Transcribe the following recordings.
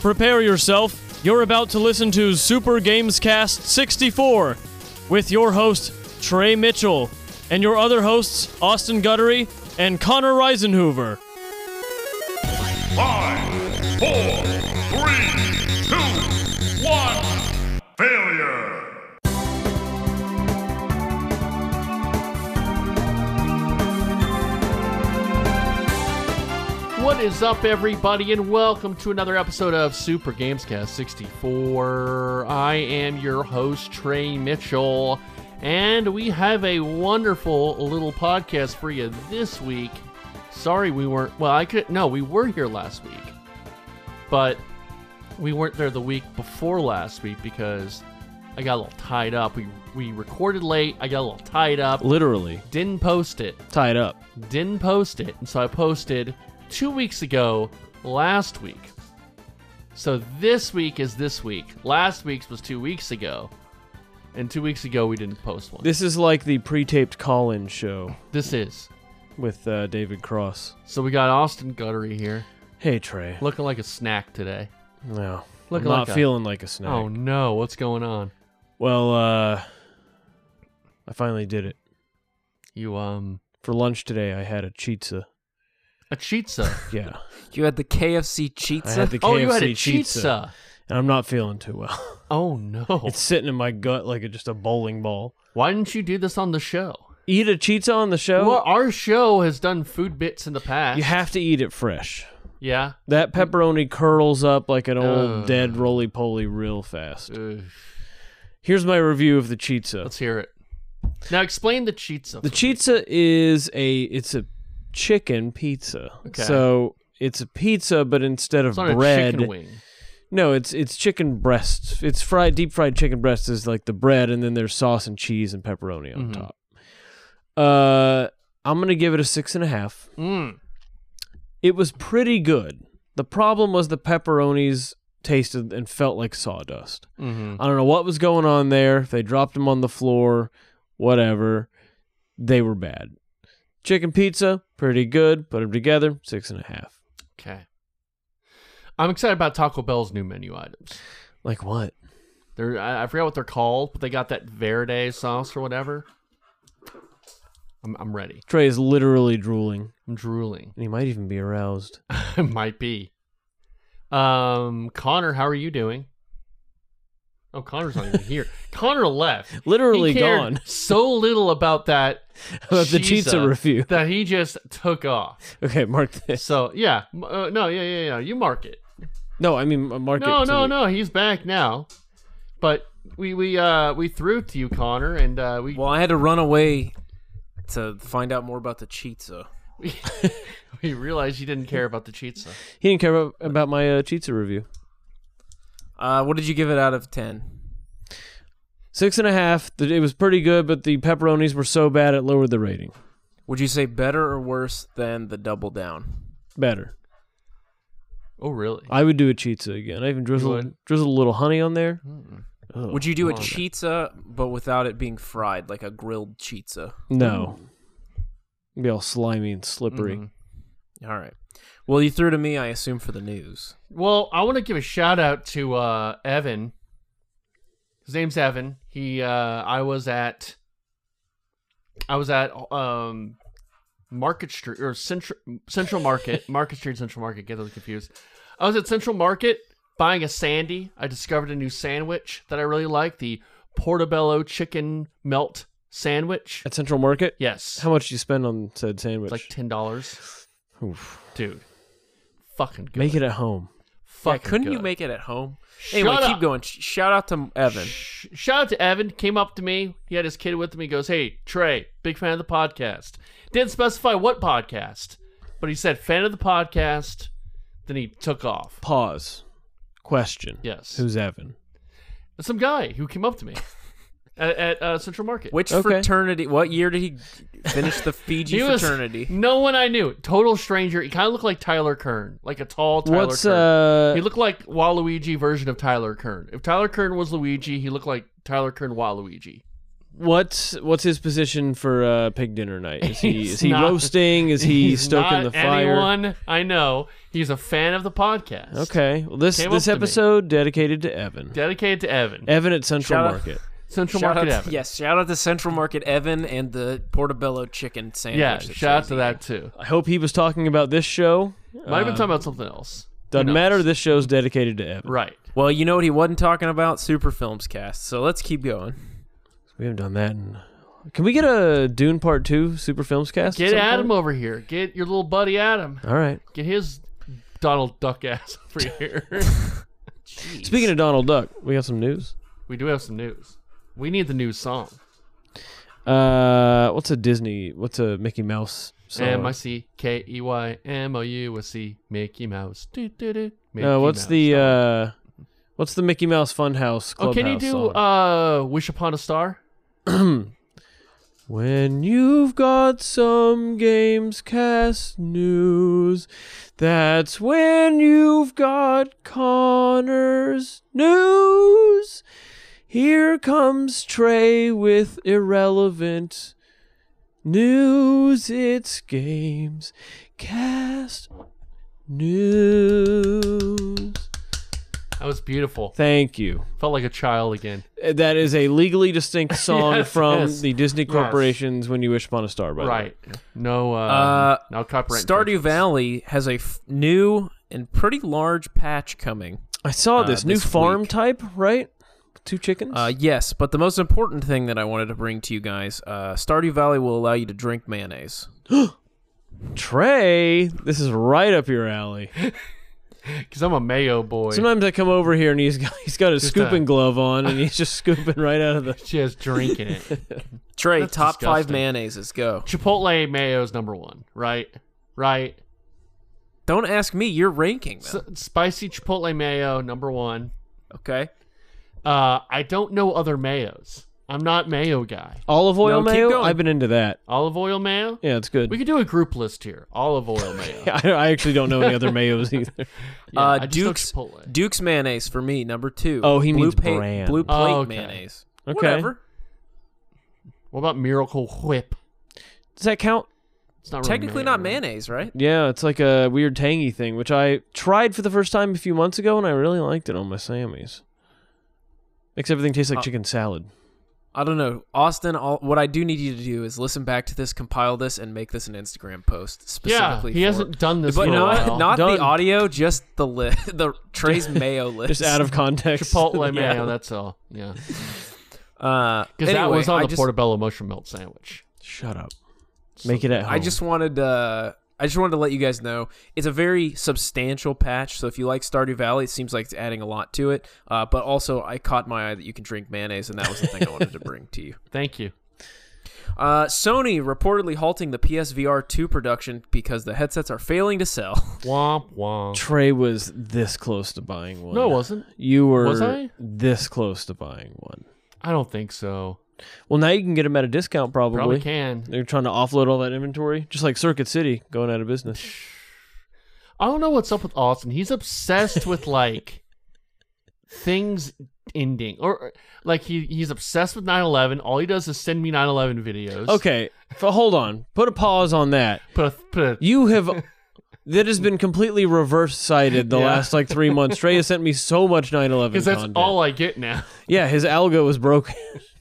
Prepare yourself. You're about to listen to Super Games Cast 64 with your host, Trey Mitchell, and your other hosts, Austin Guttery and Connor Reisenhoover. 5, 4, 3, 2, 1, failure! What is up, everybody, and welcome to another episode of Super Gamescast 64. I am your host, Trey Mitchell, and we have a wonderful little podcast for you this week. Sorry we weren't, we were here last week, but we weren't there the week before last week because I got a little tied up. We recorded late, I got a little tied up. Literally. Didn't post it. Tied up. Didn't post it, and so I posted 2 weeks ago, last week. So this week is this week. Last week's was 2 weeks ago. And 2 weeks ago, we didn't post one. This is like the pre-taped call-in show This is. with David Cross. So we got Austin Guttery here, Hey, Trey. looking like a snack today. No, I'm Looking not like feeling like a snack. Oh no, what's going on? Well, I finally did it. You, For lunch today, I had a chizza. a chizza. Yeah. You had the KFC I chizza? had the KFC Oh, you had a chizza. chizza. And I'm not feeling too well. Oh no. It's sitting in my gut like just a bowling ball. Why didn't you do this on the show? Eat a chizza on the show? Well, our show has done food bits in the past. You have to eat it fresh. Yeah. That pepperoni curls up like an old Ugh. dead roly-poly real fast. Ugh. Here's my review of the chizza. Let's hear it. Now explain the chizza. The chizza is it's a chicken pizza. Okay. So it's a pizza, but instead of It's not bread, a chicken wing. no, it's chicken breasts. It's deep fried chicken breast is like the bread, and then there's sauce and cheese and pepperoni on top. I'm gonna give it a 6.5. Mm. It was pretty good. The problem was the pepperonis tasted and felt like sawdust. Mm-hmm. I don't know what was going on there. If they dropped them on the floor, whatever, they were bad. Chicken pizza, pretty good. Put them together, 6.5. Okay. I'm excited about Taco Bell's new menu items. Like what? I forgot what they're called, but they got that verde sauce or whatever. I'm ready. Trey is literally drooling, I'm drooling. and he might even be aroused. I might be. Connor, how are you doing? Oh, Connor's not even here. Connor left. Literally He cared gone. so little about that About the chizza review. that he just took off. Okay, mark this. So yeah, yeah. You mark it. No, I mean mark it. No. He's back now. But we threw it to you, Connor, and we Well, I had to run away to find out more about the chizza. we realized you didn't care about the chizza. He didn't care about my chizza review. What did you give it out of 10? 6.5. It was pretty good, but the pepperonis were so bad it lowered the rating. Would you say better or worse than the Double Down? Better. Oh, really? I would do a chizza again. I even drizzle a little honey on there. Ugh. Would you do a Oh, okay. chizza, but without it being fried, like a grilled chizza? No. It'd be all slimy and slippery. Mhm. All right. Well, you threw to me, I assume, for the news. Well, I want to give a shout out to Evan. His name's Evan. He I was at Market Street or Central Market, Market Street, Central Market. Get those confused. I was at Central Market buying a Sandy. I discovered a new sandwich that I really like, the Portobello chicken melt sandwich. At Central Market? Yes, How much do you spend on said sandwich? it's like $10, Oof. dude. Fucking good. Make it at home. Yeah, Fucking couldn't you good. make it at home? Shut Anyway, keep up. going. Shout out to Evan. Shout out to Evan. Came up to me. He had his kid with him. He goes, "Hey, Trey, big fan of the podcast." Didn't specify what podcast, but he said fan of the podcast. Then he took off. Pause. Question. Yes. Who's Evan? Some guy who came up to me at Central Market. Which Okay. fraternity? What year did he finish the Fiji He was fraternity? no one I knew. Total stranger. He kind of looked like Tyler Kern, like a tall Tyler What's Kern. He looked like Waluigi version of Tyler Kern. If Tyler Kern was Luigi, he looked like Tyler Kern Waluigi. What's his position for pig dinner night? Is he not- roasting? Is he He's stoking not the fire? anyone I know. He's a fan of the podcast. Okay. Well, this Came up to me. episode dedicated to Evan. Dedicated to Evan. Evan at Central Shout out- Market. Central Shout Market out, Evan. yes, shout out to Central Market Evan and the Portobello chicken sandwich. Yeah, that shout out Tracy to that too. I hope he was talking about this show. Might have been talking about something else. Doesn't Who knows? matter. This show's dedicated to Evan. Right. Well, you know what he wasn't talking about? Super Films Cast. So let's keep going. We haven't done that. Can we get a Dune Part 2 Super Films Cast? at Get some Adam point? over here. Get your little buddy Adam. All right. Get his Donald Duck ass over here. Speaking of Donald Duck, we got some news. We do have some news. We need the new song. What's a Mickey Mouse song? MICKEYMOUSE Mickey Mouse. Do, do, do. Mickey What's Mouse the song. what's the Mickey Mouse Funhouse Clubhouse can you do song? Wish Upon a Star? When you've got some Gamescast news, that's when you've got Connor's news. Here comes Trey with irrelevant news. It's Gamescast news. That was beautiful. Thank you. Felt like a child again. That is a legally distinct song Yes, from yes. the Disney Yes. Corporation's When You Wish Upon a Star, by the way. Right. No copyright. Stardew infringements. Valley has a new and pretty large patch coming. I saw this new this farm week. type, right? 2 chickens? Yes, but the most important thing that I wanted to bring to you guys, Stardew Valley will allow you to drink mayonnaise. Trey, this is right up your alley. Because I'm a mayo boy. Sometimes I come over here and he's got a Just scooping glove on and he's just scooping right out of the... Just drinking it. Trey, That's top 5 disgusting. mayonnaises, go. Chipotle mayo's number 1, right? Right. Don't ask me, you're ranking them. Spicy Chipotle mayo, number 1. Okay. I don't know other mayos. I'm not mayo guy. Olive oil No, keep mayo? going. I've been into that. Olive oil mayo? Yeah, it's good. We could do a group list here. Olive oil mayo. I actually don't know any other mayos either. Yeah, I just know Duke's Chipotle. Duke's mayonnaise for me, number 2. Oh, he blue means brand. Blue plate Oh, okay. mayonnaise. Okay. Whatever. What about Miracle Whip? Does that count? It's not really Technically mayo, not right? mayonnaise, right? Yeah, it's like a weird tangy thing, which I tried for the first time a few months ago, and I really liked it on my Sammys. Makes everything taste like chicken salad. I don't know. Austin, what I do need you to do is listen back to this, compile this, and make this an Instagram post Yeah, specifically he for hasn't done this But for a not, while. not Done. the audio, just the Trey's mayo list. Just out of context. Chipotle Yeah. mayo, that's all. Yeah. Because Because that was on the Portobello mushroom melt sandwich. Shut up. Make it at home. I just wanted to let you guys know it's a very substantial patch. So if you like Stardew Valley, it seems like it's adding a lot to it. But also, I caught my eye that you can drink mayonnaise, and that was the thing I wanted to bring to you. Thank you. Sony reportedly halting the PSVR 2 production because the headsets are failing to sell. Womp womp. Trey was this close to buying one. No, it wasn't. You were Was I? this close to buying one. I don't think so. Well, now you can get them at a discount, probably. Probably can. They're trying to offload all that inventory, just like Circuit City going out of business. I don't know what's up with Austin. He's obsessed with like things ending, or like he's obsessed with 9/11. All he does is send me 9/11 videos. Okay, hold on. Put a pause on that. Put a You have... That has been completely reverse-sided the Yeah. last, 3 months. Trey has sent me so much 9/11 because that's content. all I get now. Yeah, his algo was broken.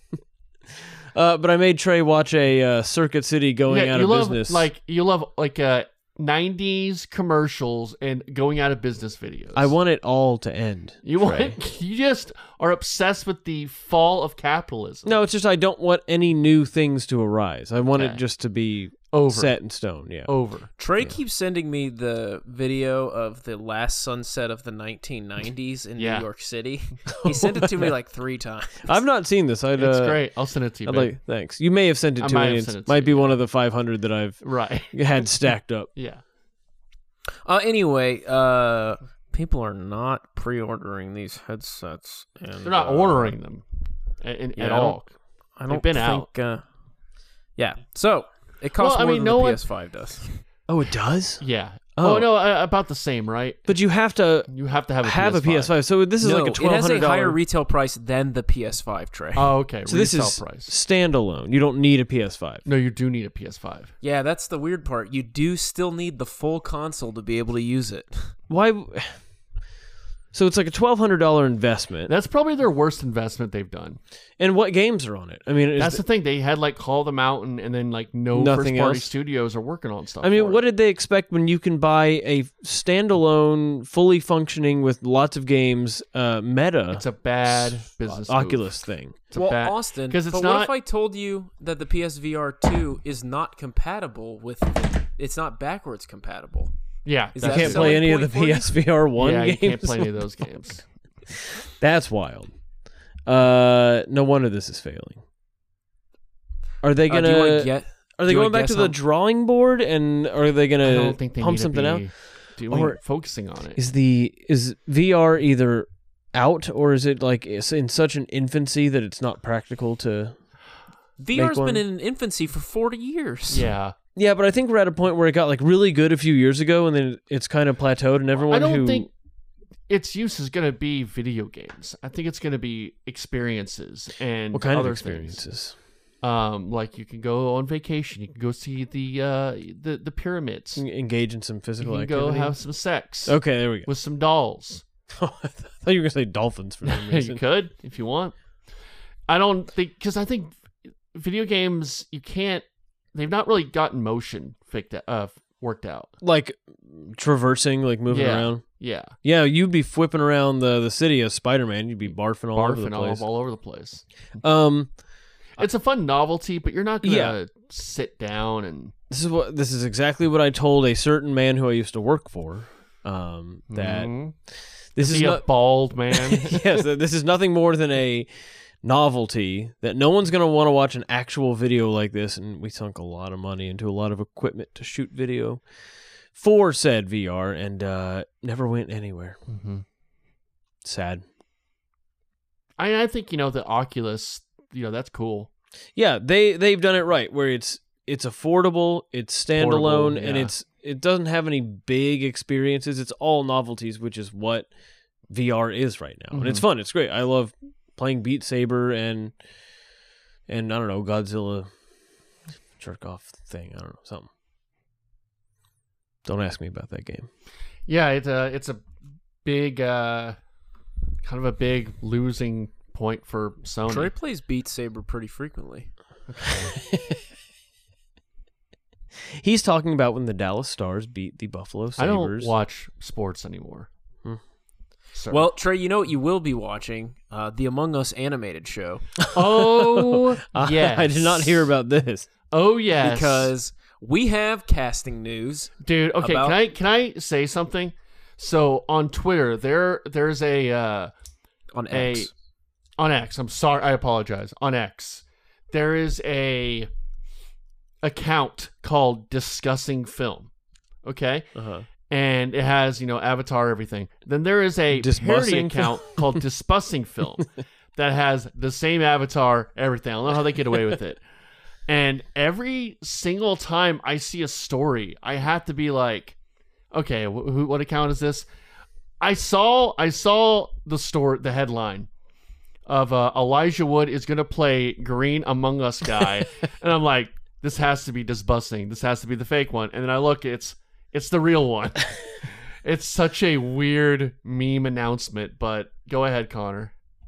But I made Trey watch a Circuit City going out you of love business. you love 90s commercials and going out of business videos. I want it all to end. You Trey. want you just are obsessed with the fall of capitalism. No, it's just I don't want any new things to arise. I want it Okay. just to be Over. set in stone. Yeah. Over. Trey keeps sending me the video of the last sunset of the 1990s in Yeah. New York City. He sent it to me 3 times. I've not seen this. It's great. I'll send it to you. I'd babe. thanks. You may have sent it I to might me. have sent It it to might you, be one of the 500 that I've Right. had stacked up. Yeah. Anyway, people are not pre-ordering these headsets. And, They're not ordering them at I all. I They've don't been think. Yeah. So it costs Well, I more mean, than no the one- PS5 does. Oh, it does? Yeah. Oh, no, about the same, right? But you have to You have to have have a PS5. So this is No, like a it has a $1,200. higher retail price than the PS5 tray. Oh, okay. So this retail is price. standalone. You don't need a PS5. No, you do need a PS5. Yeah, that's the weird part. You do still need the full console to be able to use it. Why? So it's like a $1,200 investment. That's probably their worst investment they've done. And what games are on it? I mean, That's the thing. They had like Call of the Mountain, and then like no Nothing first-party else? studios are working on stuff. I mean, for what it. did they expect when you can buy a standalone, fully functioning with lots of games, Meta It's a bad business. Oculus thing? It's a Well, bad, Austin, 'cause it's but not. what if I told you that the PSVR 2 is not compatible with it's not backwards compatible? Yeah, Is You that can't selling play any of the point for you? PSVR 1 yeah, games? you can't play any of those games. That's wild. No wonder this is failing. Are they Do you gonna? want to get? Are they do you going wanna back guess to the how- drawing board, and are they I gonna don't think they pump need something to out? be doing Or- focusing on it. Is VR either out, or is it like it's in such an infancy that it's not practical to? VR's one? been in infancy for 40 years. Yeah, Yeah, but I think we're at a point where it got like really good a few years ago, and then it's kind of plateaued, and everyone I don't who think its use is going to be video games. I think it's going to be experiences and what kind of other experiences? things. Like you can go on vacation, you can go see the pyramids, you Engage in some can physical go activity. have some sex Okay, there we go. with some dolls. I thought you were gonna say dolphins for some You reason. could if you want. I don't think because I think video games you can't. They've not really gotten motion worked out. Like traversing, like moving Yeah. around. Yeah, Yeah, you'd be whipping around the city as Spider-Man. You'd be barfing all over the barfing place. all over the place. Um, It's a fun novelty, but you're not gonna Yeah. sit down and this is exactly what I told a certain man who I used to work for. That Mhm. this Is is he a not. bald man? Yes, that this is nothing more than a novelty that no one's gonna want to watch an actual video like this, and we sunk a lot of money into a lot of equipment to shoot video for said VR, and never went anywhere. Mm-hmm. Sad. I think the Oculus, that's cool. Yeah, they've done it right, where it's affordable, it's standalone, Portable, and yeah. it doesn't have any big experiences. It's all novelties, which is what VR is right now, and it's fun. It's great. I love playing Beat Saber and I don't know, Godzilla jerk off thing. I don't know, something. Don't ask me about that game. Yeah, it's a big kind of a big losing point for Sony. Troy plays Beat Saber pretty frequently. He's talking about when the Dallas Stars beat the Buffalo Sabres. I don't watch sports anymore. Sir. Well, Trey, you know what you will be watching? The Among Us animated show. oh yes, I did not hear about this. Oh yes, Because we have casting news. dude. Okay, about- can I say something? So on Twitter, there's a On X. on X. I'm sorry, I apologize. On X, there is a account called Discussing Film. Okay, Uh-huh. and it has Avatar, everything. Then there is a parody Disbussing account called Disbussing Film that has the same Avatar, everything. I don't know how they get away with it. And every single time I see a story, I have to be like, okay, what account is this? I saw the headline of Elijah Wood is going to play Green Among Us guy, and I'm like, this has to be Disbussing. This has to be the fake one. And then I look, it's the real one. It's such a weird meme announcement, but go ahead, Connor.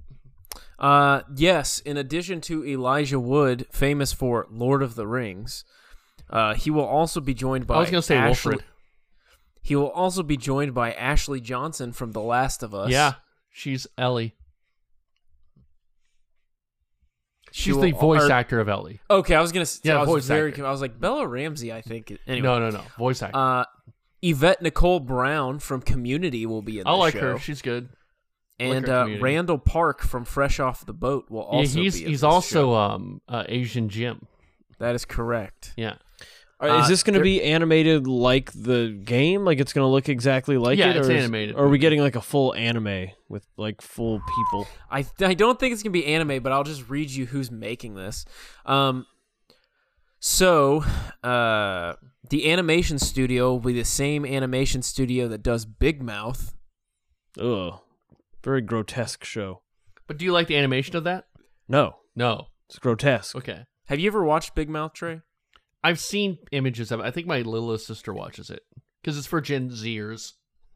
Yes, in addition to Elijah Wood, famous for Lord of the Rings, he will also be joined by I was going to say Ashley. Wilfred. He will also be joined by Ashley Johnson from The Last of Us. Yeah, she's Ellie. She She's the will- voice or- actor of Ellie. Okay, I was gonna. Yeah, I was voice very. actor. I was like Bella Ramsey. I think. Anyway, No, voice actor. Yvette Nicole Brown from Community will be in the I like show. her. She's good. And her Community. Randall Park from Fresh Off the Boat will Yeah, also be in he's this also show. Asian Jim. That is correct. Yeah. Is this going to there- be animated like the game? Like it's going to look exactly like Yeah, it? it's or animated. Or are we getting like a full anime with like full people? I don't think it's gonna be anime, but I'll just read you who's making this. So The animation studio will be the same animation studio that does Big Mouth. Ugh. Very grotesque show. But do you like the animation of that? No. No. It's grotesque. Okay. Have you ever watched Big Mouth, Trey? I've seen images of it. I think my littlest sister watches it because it's for Gen Zers.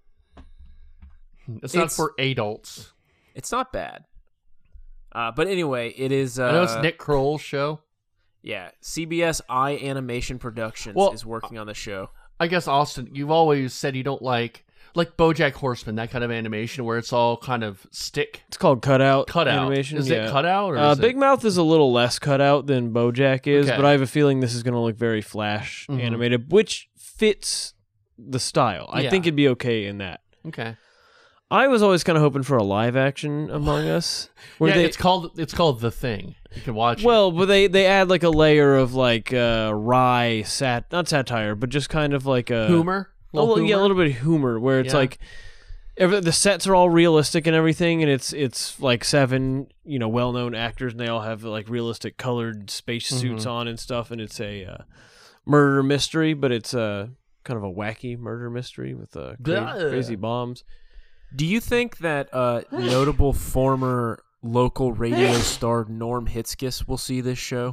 It's not for adults. It's not bad. But anyway, it is... I know it's Nick Kroll's show. Yeah, CBS Animation Productions is working on the show. I guess, Austin, you've always said you don't like BoJack Horseman, that kind of animation where it's all kind of stick. It's called cutout animation. Is yeah. it cutout? Or Big Mouth is a little less cutout than BoJack is, Okay. but I have a feeling this is going to look very Flash animated, which fits the style. I think it'd be okay in that. Okay. I was always kind of hoping for a live action Among Us. Where It's called The Thing. You can watch it. Well, but they add like a layer of like wry not satire, but just kind of like a humor. Yeah, a little bit of humor where it's like the sets are all realistic and everything, and it's like 7 well-known actors, and they all have like realistic colored space suits on and stuff, and it's a murder mystery, but it's kind of a wacky murder mystery with crazy bombs. Do you think that notable former local radio star Norm Hitzkiss will see this show?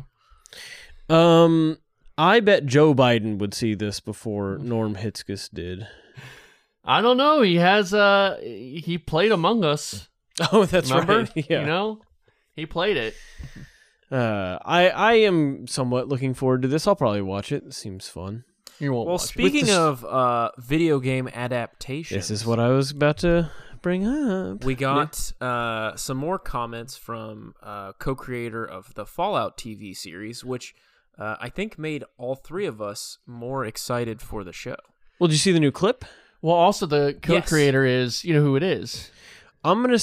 I bet Joe Biden would see this before Norm Hitzkiss did. I don't know. He has he played Among Us. Oh, that's Remember? right. Yeah. He played it. I am somewhat looking forward to this. I'll probably watch it. It seems fun. You won't Well, watch it. speaking of video game adaptations, This is what I was about to bring up. we got some more comments from co-creator of the Fallout TV series, which I think made all three of us more excited for the show. Well, did you see the new clip? Well, also the co-creator is, you know who it is. I'm going to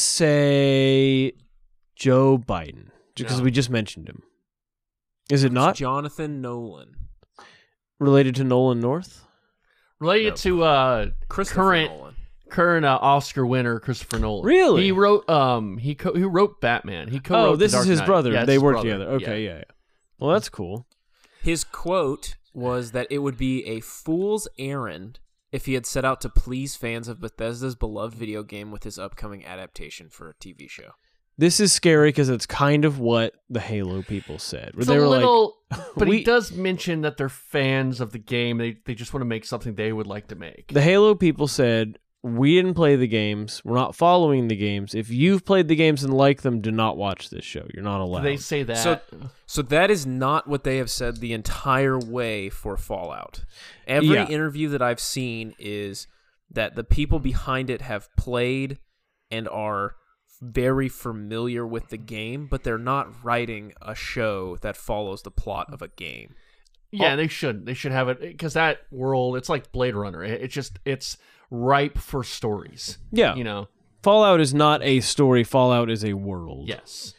say Joe Biden, because we just mentioned him. Is it not Jonathan Nolan. related to Nolan North? Related to Christopher Nolan. current Oscar winner Christopher Nolan. Really? He wrote he wrote Batman. He co-wrote Oh, this The is Dark his Knight. brother. Yeah, it's They his work brother. together. Okay, yeah. Well, that's cool. His quote was that it would be a fool's errand if he had set out to please fans of Bethesda's beloved video game with his upcoming adaptation for a TV show. This is scary because it's kind of what the Halo people said. Where It's they a were little, but we- he does mention that they're fans of the game. They just want to make something they would like to make. The Halo people said, we didn't play the games. We're not following the games. If you've played the games and like them, do not watch this show. You're not allowed. They say that. So that is not what they have said the entire way for Fallout. Every interview that I've seen is that the people behind it have played and are very familiar with the game, but they're not writing a show that follows the plot of a game. Yeah, they should. They should have it because that world. It's like Blade Runner. It's ripe for stories. Yeah. Fallout is not a story. Fallout is a world. Yes.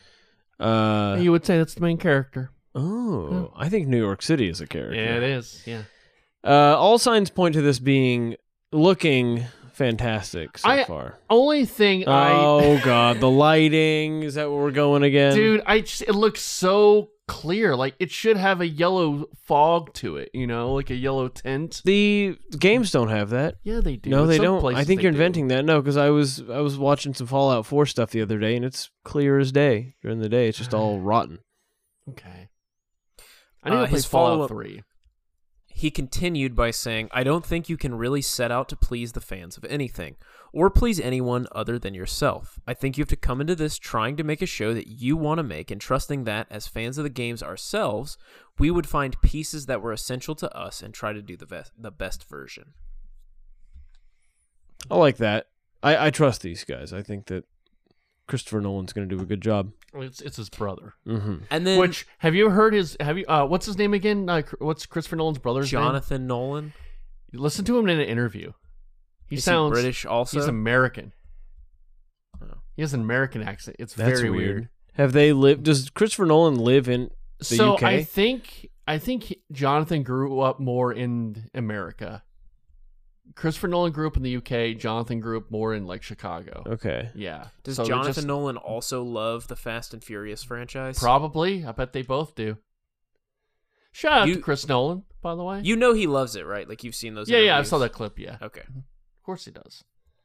You would say that's the main character. Oh, I think New York City is a character. Yeah, it is. Yeah. All signs point to this looking fantastic so far. Only thing Oh God, the lighting. Is that where we're going again? Dude, it looks so clear. Like it should have a yellow fog to it, like a yellow tint. The games don't have that. Yeah, they do. No, In they some don't. places I think they you're do. inventing that. No, because I was watching some Fallout 4 stuff the other day, and it's clear as day during the day. It's just all rotten. Okay. I need to play His Fallout follow-up- 3. He continued by saying, I don't think you can really set out to please the fans of anything, or please anyone other than yourself. I think you have to come into this trying to make a show that you want to make and trusting that, as fans of the games ourselves, we would find pieces that were essential to us and try to do the best version. I like that. I trust these guys. I think that Christopher Nolan's going to do a good job. It's his brother. Mm-hmm. And then Which have you heard what's his name again? What's Christopher Nolan's brother's Jonathan Nolan. name? Listen to him in an interview. He Is sounds he British also? He's American. Oh. He has an American accent. It's That's very weird. Have they lived? Does Christopher Nolan live in the So UK? I think Jonathan grew up more in America. Christopher Nolan grew up in the UK. Jonathan grew up more in like Chicago. Okay. Yeah. Does So they're Jonathan just- Nolan also love the Fast and Furious franchise? Probably. I bet they both do. Shout out to Chris Nolan, by the way. You know he loves it, right? Like you've seen those. Yeah, I interviews? saw that clip. Yeah, Okay. of course he does.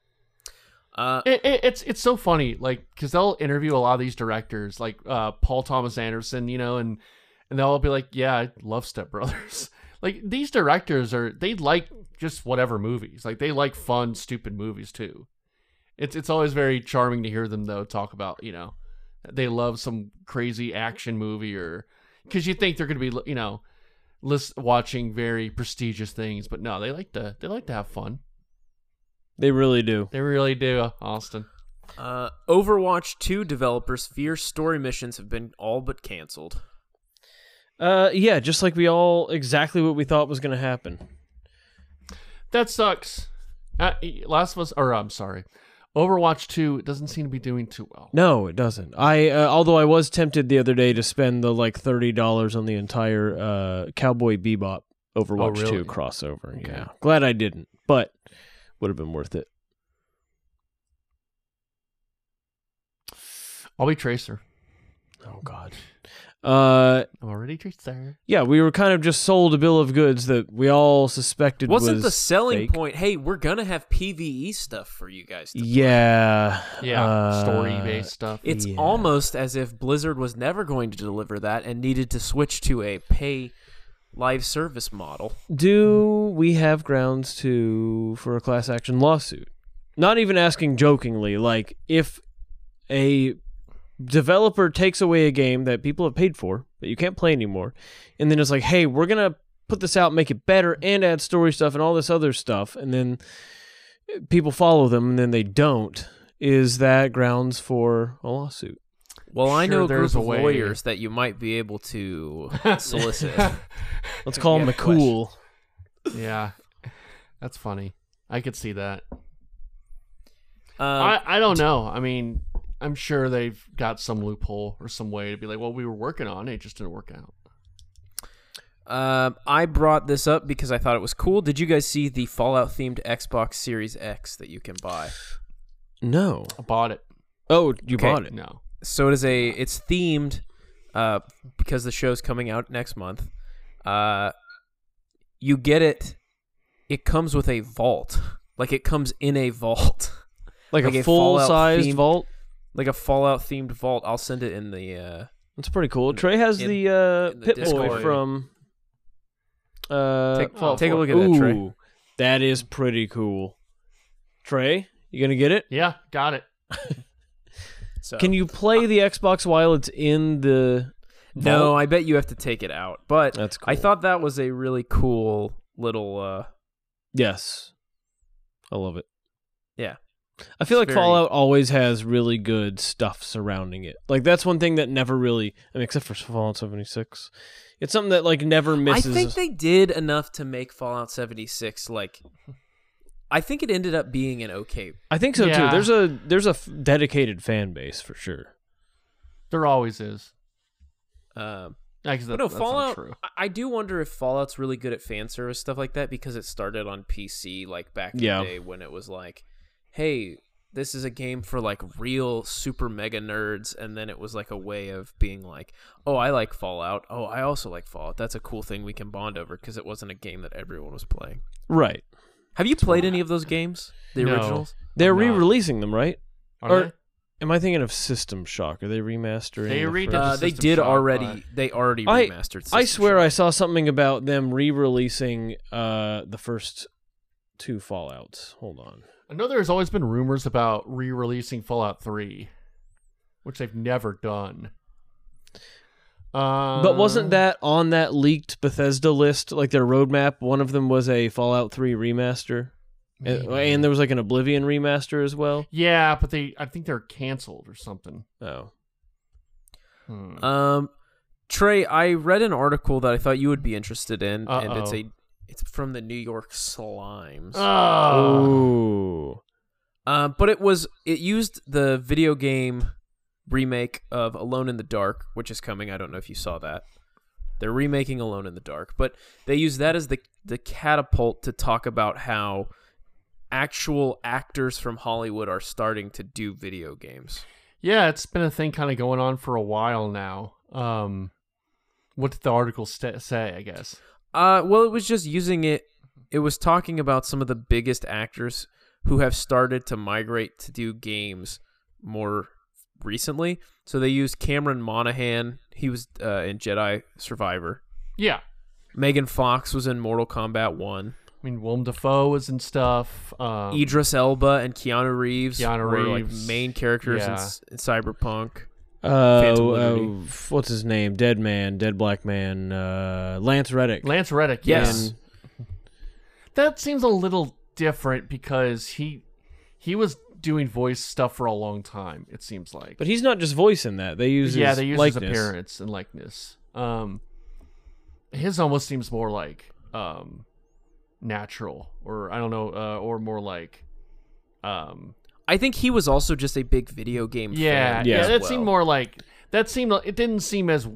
It's so funny, like, because they'll interview a lot of these directors, like Paul Thomas Anderson, and they'll be like, "Yeah, I love Step Brothers." Like, these directors they like just whatever movies, like they like fun, stupid movies too. It's always very charming to hear them though talk about they love some crazy action movie, or because you think they're gonna be watching very prestigious things, but no, they like to have fun. They really do. They really do, Austin. Overwatch 2 developers fear story missions have been all but canceled. Yeah, just like exactly what we thought was going to happen. That sucks. Last of Us, Overwatch 2 doesn't seem to be doing too well. No, it doesn't. Although I was tempted the other day to spend the $30 on the entire Cowboy Bebop Overwatch 2 crossover. Okay. Yeah, glad I didn't, but would have been worth it. I'll be Tracer. Oh God. I'm already Tracer. Yeah, we were kind of just sold a bill of goods that we all suspected Wasn't was the selling fake. point? Hey, we're gonna have PVE stuff for you guys to play. Yeah. Story-based stuff. It's almost as if Blizzard was never going to deliver that and needed to switch to a pay live service model. Do we have grounds for a class action lawsuit? Not even asking jokingly, like if a developer takes away a game that people have paid for that you can't play anymore, and then it's like, hey, we're gonna put this out, make it better, and add story stuff and all this other stuff, and then people follow them and then they don't. Is that grounds for a lawsuit? Well, I know a there's group a of way. lawyers that you might be able to solicit. Let's call Yeah, them McCool. Yeah, that's funny. I could see that. Um, I don't know. I mean, I'm sure they've got some loophole or some way to be like, well, we were working on it, just didn't work out. I brought this up because I thought it was cool. Did you guys see the Fallout-themed Xbox Series X that you can buy? No. I bought it. Oh, you Okay. bought it. No. So it's themed because the show's coming out next month. You get it. It comes with a vault. Like, it comes in a vault. Like Like a a full-sized Fallout-themed- vault? Like a Fallout-themed vault. I'll send it in the... That's pretty cool. Trey has in the the Pit-Boy Discord. from... Take Fallout a 4. look at that, Trey. Ooh, that is pretty cool. Trey, you gonna get it? Yeah, got it. So. Can you play the Xbox while it's in the No, vault? I bet you have to take it out. But That's cool. I thought that was a really cool little... Yes. I love it. yeah. I feel It's like very- Fallout always has really good stuff surrounding it. Like, that's one thing that never really... I mean, except for Fallout 76. It's something that, like, never misses. I think they did enough to make Fallout 76, like... I think it ended up being an okay... I think so, Yeah. too. There's a dedicated fan base, for sure. There always is. Um, Actually, but no, that's not Fallout... true. I do wonder if Fallout's really good at fan service stuff like that because it started on PC, like, back in Yeah. the day when it was like, hey, this is a game for, like, real super mega nerds, and then it was, like, a way of being like, oh, I like Fallout. Oh, I also like Fallout. That's a cool thing we can bond over because it wasn't a game that everyone was playing. Right. Have you played any of those games? The No. originals? They're I'm not. re-releasing them, right? Are or- they? Am I thinking of System Shock? Are they remastering? They the redid first- the They System did Shock, already. but- They already I- remastered. I System swear Shock. I saw something about them re-releasing the first two Fallouts. Hold on. I know there's always been rumors about re-releasing Fallout 3, which they've never done. But wasn't that on that leaked Bethesda list, like their roadmap? One of them was a Fallout 3 remaster. And there was like an Oblivion remaster as well. Yeah, but I think they're canceled or something. Oh. Trey, I read an article that I thought you would be interested in, and Uh-oh. it's from the New York Slimes. Oh. Ooh. But it used the video game remake of Alone in the Dark, which is coming. I don't know if you saw that. They're remaking Alone in the Dark, but they use that as the catapult to talk about how actual actors from Hollywood are starting to do video games. Yeah, it's been a thing kind of going on for a while now. What did the article say, I guess? Well, it was just using it. It was talking about some of the biggest actors who have started to migrate to do games more recently. So they used Cameron Monaghan. He was in Jedi Survivor. Yeah. Megan Fox was in Mortal Kombat 1. I mean, Willem Dafoe was in stuff. Idris Elba and Keanu Reeves were like Reeves. main characters Yeah. in Cyberpunk. Phantom Liberty. What's his name? Dead Black Man. Lance Reddick. Lance Reddick, Yes. That seems a little different because he was doing voice stuff for a long time, it seems like. But he's not just voicing that. They use his they use likeness. his appearance and likeness. His almost seems more like natural, or I don't know, or more like I think he was also just a big video game fan. Yeah. as that well. seemed more like it didn't seem as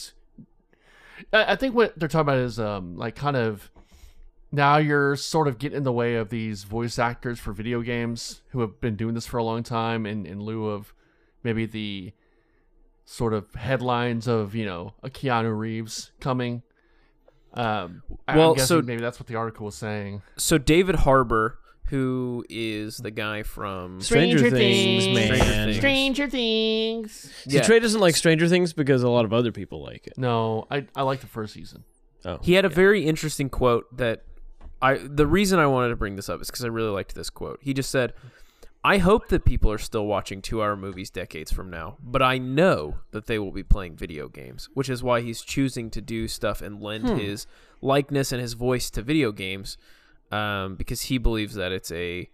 I think what they're talking about is like kind of now you're sort of getting in the way of these voice actors for video games who have been doing this for a long time in lieu of maybe the sort of headlines of, you know, a Keanu Reeves coming. I'm guessing maybe that's what the article was saying. So David Harbour, who is the guy from Stranger Things, man. Stranger Things. See, Trey doesn't like Stranger Things because a lot of other people like it. No, I like the first season. Oh. He had a very interesting quote that the reason I wanted to bring this up is because I really liked this quote. He just said, "I hope that people are still watching 2-hour movies decades from now, but I know that they will be playing video games," which is why he's choosing to do stuff and lend his likeness and his voice to video games, because he believes that it's a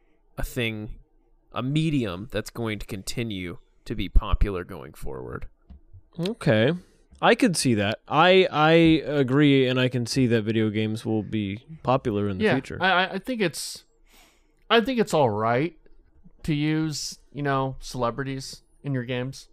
medium that's going to continue to be popular going forward. Okay. I could see that. I agree, and I can see that video games will be popular in the future. I think it's all right to use, you know, celebrities in your games.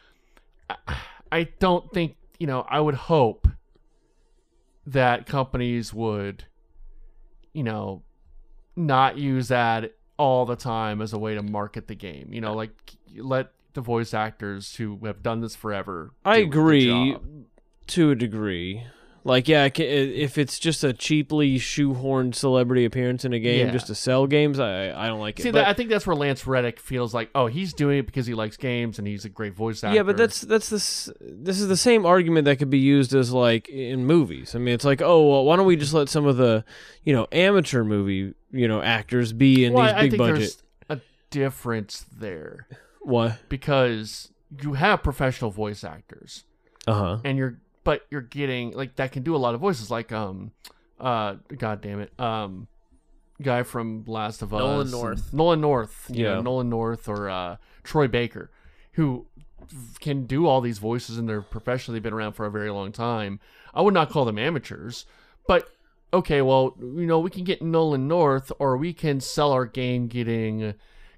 I don't think, you know, I would hope that companies would, you know, not use that all the time as a way to market the game. You know, like let the voice actors who have done this forever. I do the agree job. to a degree. Like, yeah, if it's just a cheaply shoehorned celebrity appearance in a game just to sell games, I don't like it. See, But, I think that's where Lance Reddick feels like, oh, he's doing it because he likes games and he's a great voice actor. yeah, but this is the same argument that could be used as like in movies. I mean, it's like, oh, well, why don't we just let some of the, you know, amateur movie, you know, actors be in these I big think budget. there's a difference there What? because you have professional voice actors and you're getting like that can do a lot of voices, like god damn it, guy from Last of Us, Nolan North, Nolan North or Troy Baker, who can do all these voices and they're professional. They've been around for a very long time. I would not call them amateurs, but okay, well, you know, we can get Nolan North, or we can sell our game getting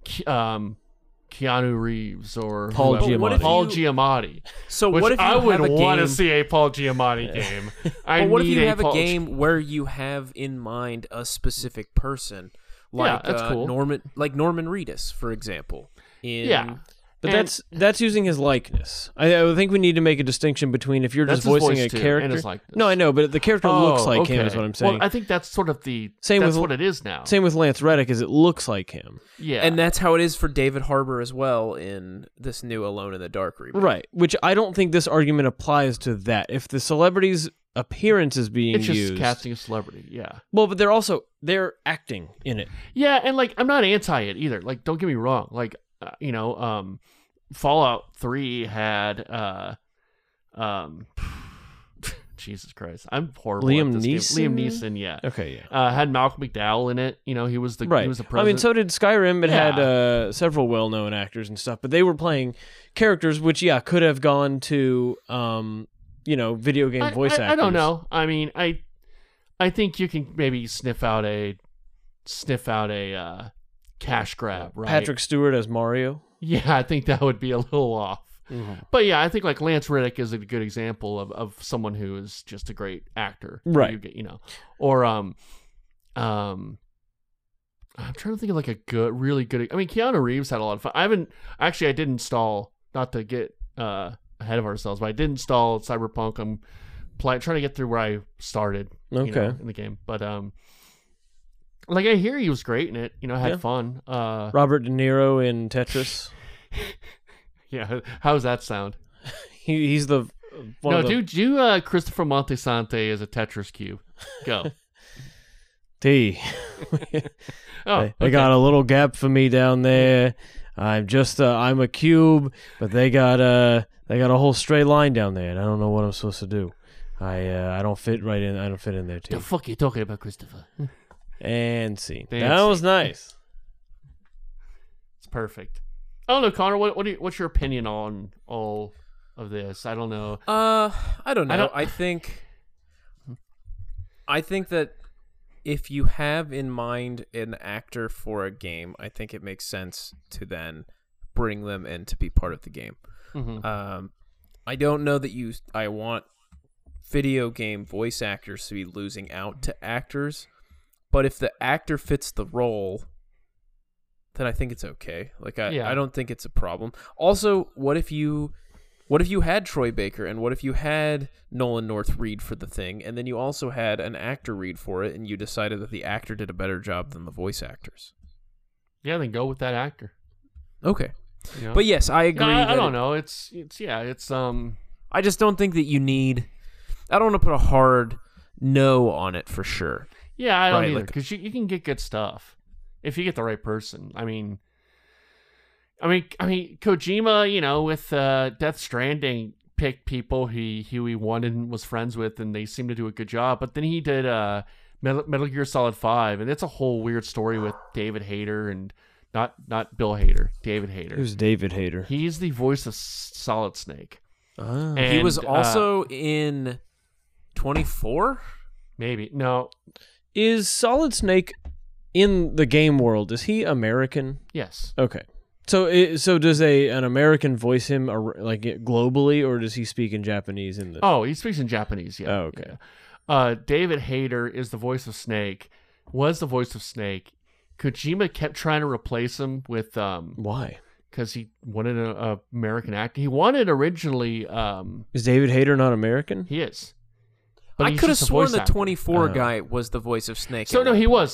Keanu Reeves or Paul whoever. Giamatti. Paul Giamatti. So Which what if you I would have a want to game? see a Paul Giamatti game. But what if you have a game where you have in mind a specific person, like that's cool. Norman Reedus, for example? But that's using his likeness. I think we need to make a distinction between if you're just That's his voicing voice a too, character. and his likeness. No, I know, but the character looks like him is what I'm saying. Well, I think that's sort of the Same that's with- what it is now. Same with Lance Reddick, is it looks like him. Yeah, And that's how it is for David Harbour as well in this new Alone in the Dark remake. Right, which I don't think this argument applies to that. If the celebrity's appearance is being it's just used, casting a celebrity. Yeah, well, but they're acting in it. yeah, and like I'm not anti it either. Like, don't get me wrong. Like, Fallout 3 had Jesus Christ, I'm horrible. Liam at this game. Neeson? Liam Neeson, yeah. Okay, yeah. Had Malcolm McDowell in it. You know, he was the Right. he was the I president. mean, so did Skyrim. It Yeah. had several well-known actors and stuff, but they were playing characters which, could have gone to, video game voice actors. I don't know. I mean, I think you can maybe sniff out a cash grab, right? Patrick Stewart as Mario. Yeah, I think that would be a little off. Mm-hmm. But yeah, I think like Lance Reddick is a good example of someone who is just a great actor, Right. You know, or I'm trying to think of like a really good. I mean, Keanu Reeves had a lot of fun. I did install, not to get ahead of ourselves, but I did install Cyberpunk. I'm trying to get through where I started. Okay. In the game, but like I hear he was great in it. Had fun. Robert De Niro in Tetris. Yeah, how does that sound? He's the one. Do Christopher Montesante as a Tetris cube. Go. T. They got a little gap for me down there. I'm just I'm a cube, but they got a whole straight line down there, and I don't know what I'm supposed to do. I don't fit right in. I don't fit in there, T. The fuck are you talking about, Christopher? And scene. That was nice. It's perfect. I don't know, Connor. What's your opinion on all of this? I don't know. I don't know. I think that if you have in mind an actor for a game, I think it makes sense to then bring them in to be part of the game. Mm-hmm. I don't know that I want video game voice actors to be losing out to actors, but if the actor fits the role, then I think it's okay. Like I don't think it's a problem. Also, what if you had Troy Baker, and what if you had Nolan North read for the thing, and then you also had an actor read for it, and you decided that the actor did a better job than the voice actors? Yeah, then go with that actor. Okay. But yes, I agree. I don't know. It's I just don't think that you need. I don't want to put a hard no on it for sure. Yeah, I don't either, because you can get good stuff if you get the right person. I mean, Kojima, with Death Stranding, picked people who he wanted and was friends with, and they seemed to do a good job. But then he did Metal Gear Solid 5, and it's a whole weird story with David Hayter and not Bill Hader, David Hayter. Who's David Hayter? He's the voice of Solid Snake. Oh. And, he was also in 24? Maybe. No. Is Solid Snake in the game world? Is he American? Yes. Okay. So does an American voice him like globally, or does he speak in Japanese in the? Oh, he speaks in Japanese. Yeah. Oh, okay. Yeah. David Hayter is the voice of Snake. Was the voice of Snake. Kojima kept trying to replace him with Why? Because he wanted an American actor. He wanted originally. Is David Hayter not American? He is. But I could have sworn the 24 guy was the voice of Snake. So no, he was.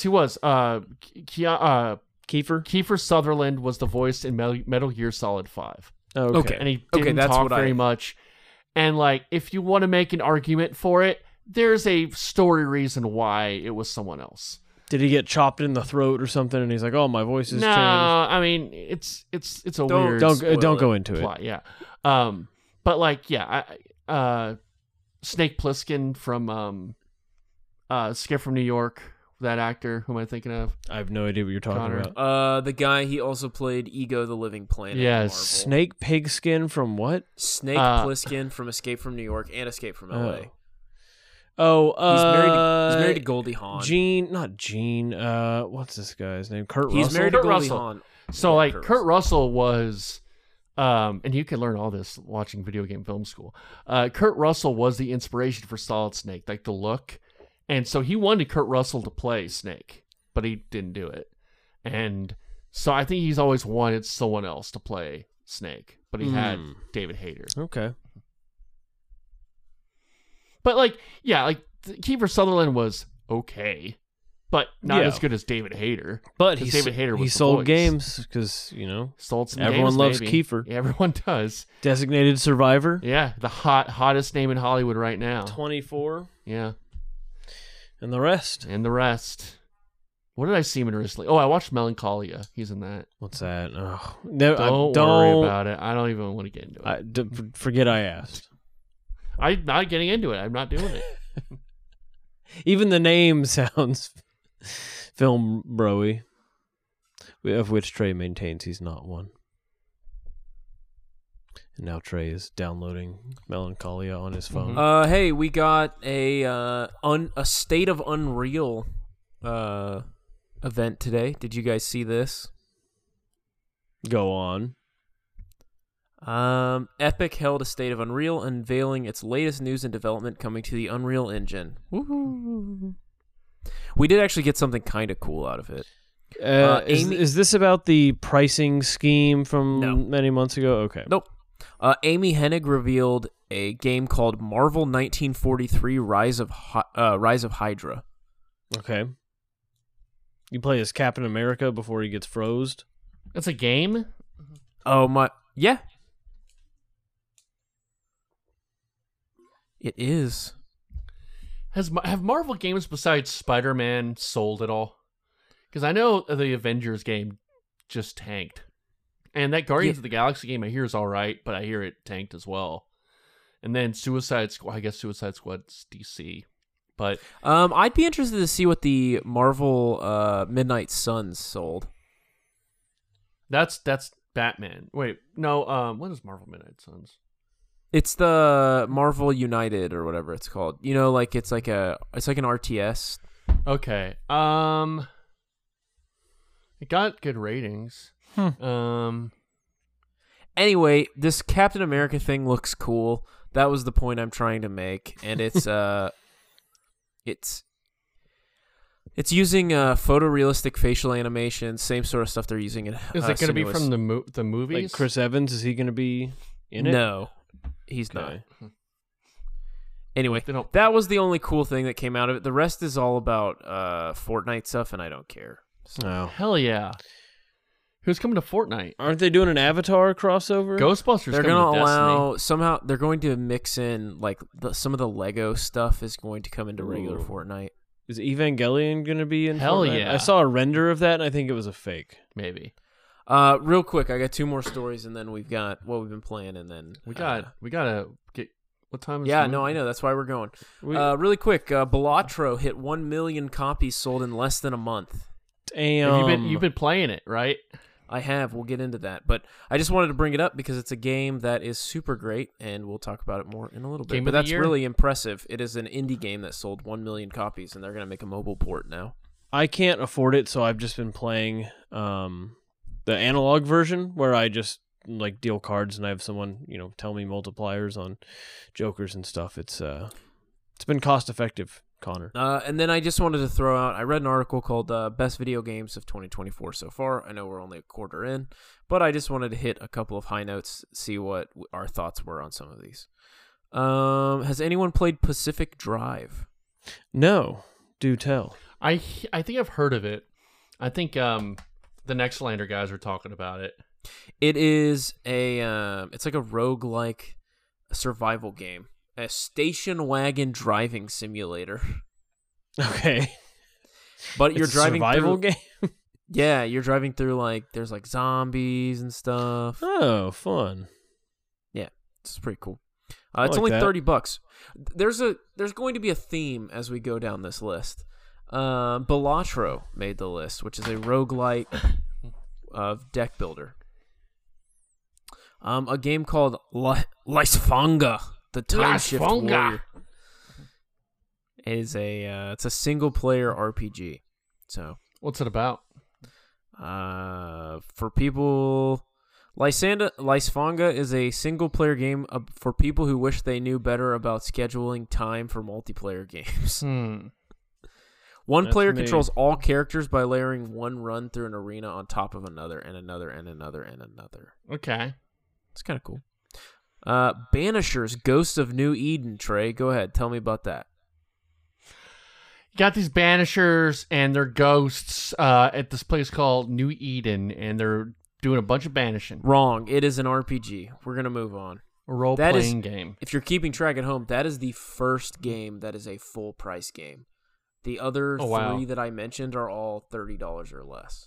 Kiefer Sutherland was the voice in Metal Gear Solid 5. Oh, okay. And he didn't talk very much. And if you want to make an argument for it, there's a story reason why it was someone else. Did he get chopped in the throat or something? And he's like, "Oh, my voice has changed." No, I mean it's a weird. Don't go into plot, it. Yeah. Snake Plissken from Escape from New York. That actor, who am I thinking of? I have no idea what you're talking Connor. about. The guy, he also played Ego the Living Planet. Yes. Snake Pigskin from what? Snake Plissken from Escape from New York and Escape from LA. He's married to Goldie Hawn. Not Gene. What's this guy's name? Kurt Russell. He's married to Kurt Goldie Russell. Hawn. So Kurt Russell was, and you can learn all this watching Video Game Film School. Kurt Russell was the inspiration for Solid Snake, like the look. And so he wanted Kurt Russell to play Snake, but he didn't do it. And so I think he's always wanted someone else to play Snake, but he had David Hayter. Okay. But Kiefer Sutherland was okay, but not as good as David Hayter. But David Hayter was he the sold voice. games because sold some everyone games, loves maybe. Kiefer. Yeah, everyone does. Designated Survivor. Yeah, the hottest name in Hollywood right now. 24. Yeah, and the rest. What did I see him in recently? Oh, I watched Melancholia. He's in that. What's that? Oh, don't worry about it. I don't even want to get into it. Forget I asked. I'm not getting into it. I'm not doing it. Even the name sounds film bro-y, of which Trey maintains he's not one. And now Trey is downloading Melancholia on his phone. Hey, we got a State of Unreal event today. Did you guys see this? Go on. Epic held a State of Unreal, unveiling its latest news and development coming to the Unreal Engine. Woo-hoo. We did actually get something kind of cool out of it. Is this about the pricing scheme from many months ago? Okay. Nope. Amy Hennig revealed a game called Marvel 1943: Rise of Hydra. Okay. You play as Captain America before he gets frozed. It's a game? Oh my, yeah. It is. Have Marvel games besides Spider-Man sold at all? Because I know the Avengers game just tanked. And that Guardians of the Galaxy game I hear is all right, but I hear it tanked as well. And then Suicide Squad, I guess Suicide Squad's DC. But I'd be interested to see what the Marvel Midnight Suns sold. that's Batman. Wait, no, what is Marvel Midnight Suns? It's the Marvel United or whatever it's called. You know, like it's like an RTS. Okay. It got good ratings. Anyway, this Captain America thing looks cool. That was the point I'm trying to make, and it's it's using photorealistic facial animation, same sort of stuff they're using in. Is it going to be from the movies? Like Chris Evans, is he going to be in it? No, he's Okay. not. Anyway, that was the only cool thing that came out of it. The rest is all about Fortnite stuff, and I don't care. Oh. Hell yeah. Who's coming to Fortnite? Aren't they doing an Avatar crossover? Ghostbusters They're coming going to to allow Destiny. somehow. They're going to mix in like some of the Lego stuff is going to come into regular Ooh. Fortnite. Is Evangelion going to be in Hell Fortnite? yeah. I saw a render of that, and I think it was a fake. Maybe. Real quick, I got two more stories, and then we've got what we've been playing, and then We gotta get. What time is yeah, the no, movie? I know. That's why we're going. We- Really quick, Balatro hit 1 million copies sold in less than a month. Damn. You've been playing it, right? I have. We'll get into that. But I just wanted to bring it up because it's a game that is super great, and we'll talk about it more in a little bit. Game But of the that's year? really impressive. It is an indie game that sold 1 million copies, and they're going to make a mobile port now. I can't afford it, so I've just been playing the analog version where I just like deal cards and I have someone, tell me multipliers on jokers and stuff. It's been cost effective, Connor. And then I just wanted to throw out, I read an article called Best Video Games of 2024 so far. I know we're only a quarter in, but I just wanted to hit a couple of high notes, see what our thoughts were on some of these. Has anyone played Pacific Drive? No, do tell. I think I've heard of it. I think the Nextlander guys were talking about it. It is it's like a roguelike survival game. A station wagon driving simulator. Okay. But you're It's a driving survival through, game. yeah, you're driving through there's zombies and stuff. Oh, fun. It's pretty cool. It's like only that. $30. There's going to be a theme as we go down this list. Balatro made the list, which is a roguelike of deck builder. A game called Lysfanga, the Time Shift Lysfanga. Warrior. It's a single player RPG. So What's it about? for people, Lysfanga is a single player game for people who wish they knew better about scheduling time for multiplayer games. One That's player me. controls all characters by layering one run through an arena on top of another and another and another and another. Okay. It's kind of cool. Banishers, Ghosts of New Eden. Trey, go ahead. Tell me about that. You got these banishers and they're ghosts at this place called New Eden, and they're doing a bunch of banishing. Wrong. It is an RPG. We're going to move on. A role-playing game. If you're keeping track at home, that is the first game that is a full price game. The other three that I mentioned are all $30 or less.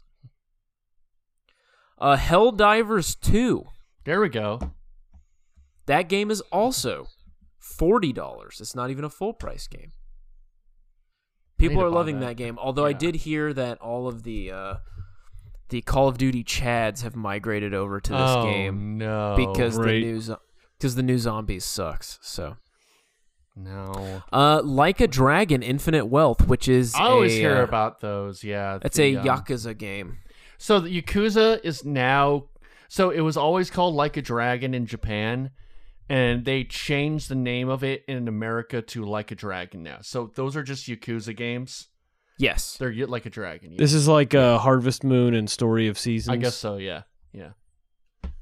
Helldivers 2. There we go. That game is also $40. It's not even a full price game. People need to are buy loving that. that game. Although I Yeah. did hear that all of the Call of Duty Chads have migrated over to this game No. because great. the new zombies sucks. So No. Like a Dragon, Infinite Wealth, which is I always hear about those. Yeah. It's the, a Yakuza game. So the Yakuza is now. So it was always called Like a Dragon in Japan, and they changed the name of it in America to Like a Dragon now. So those are just Yakuza games. Yes. They're Like a Dragon. This is like Harvest Moon and Story of Seasons. I guess so. Yeah. Yeah.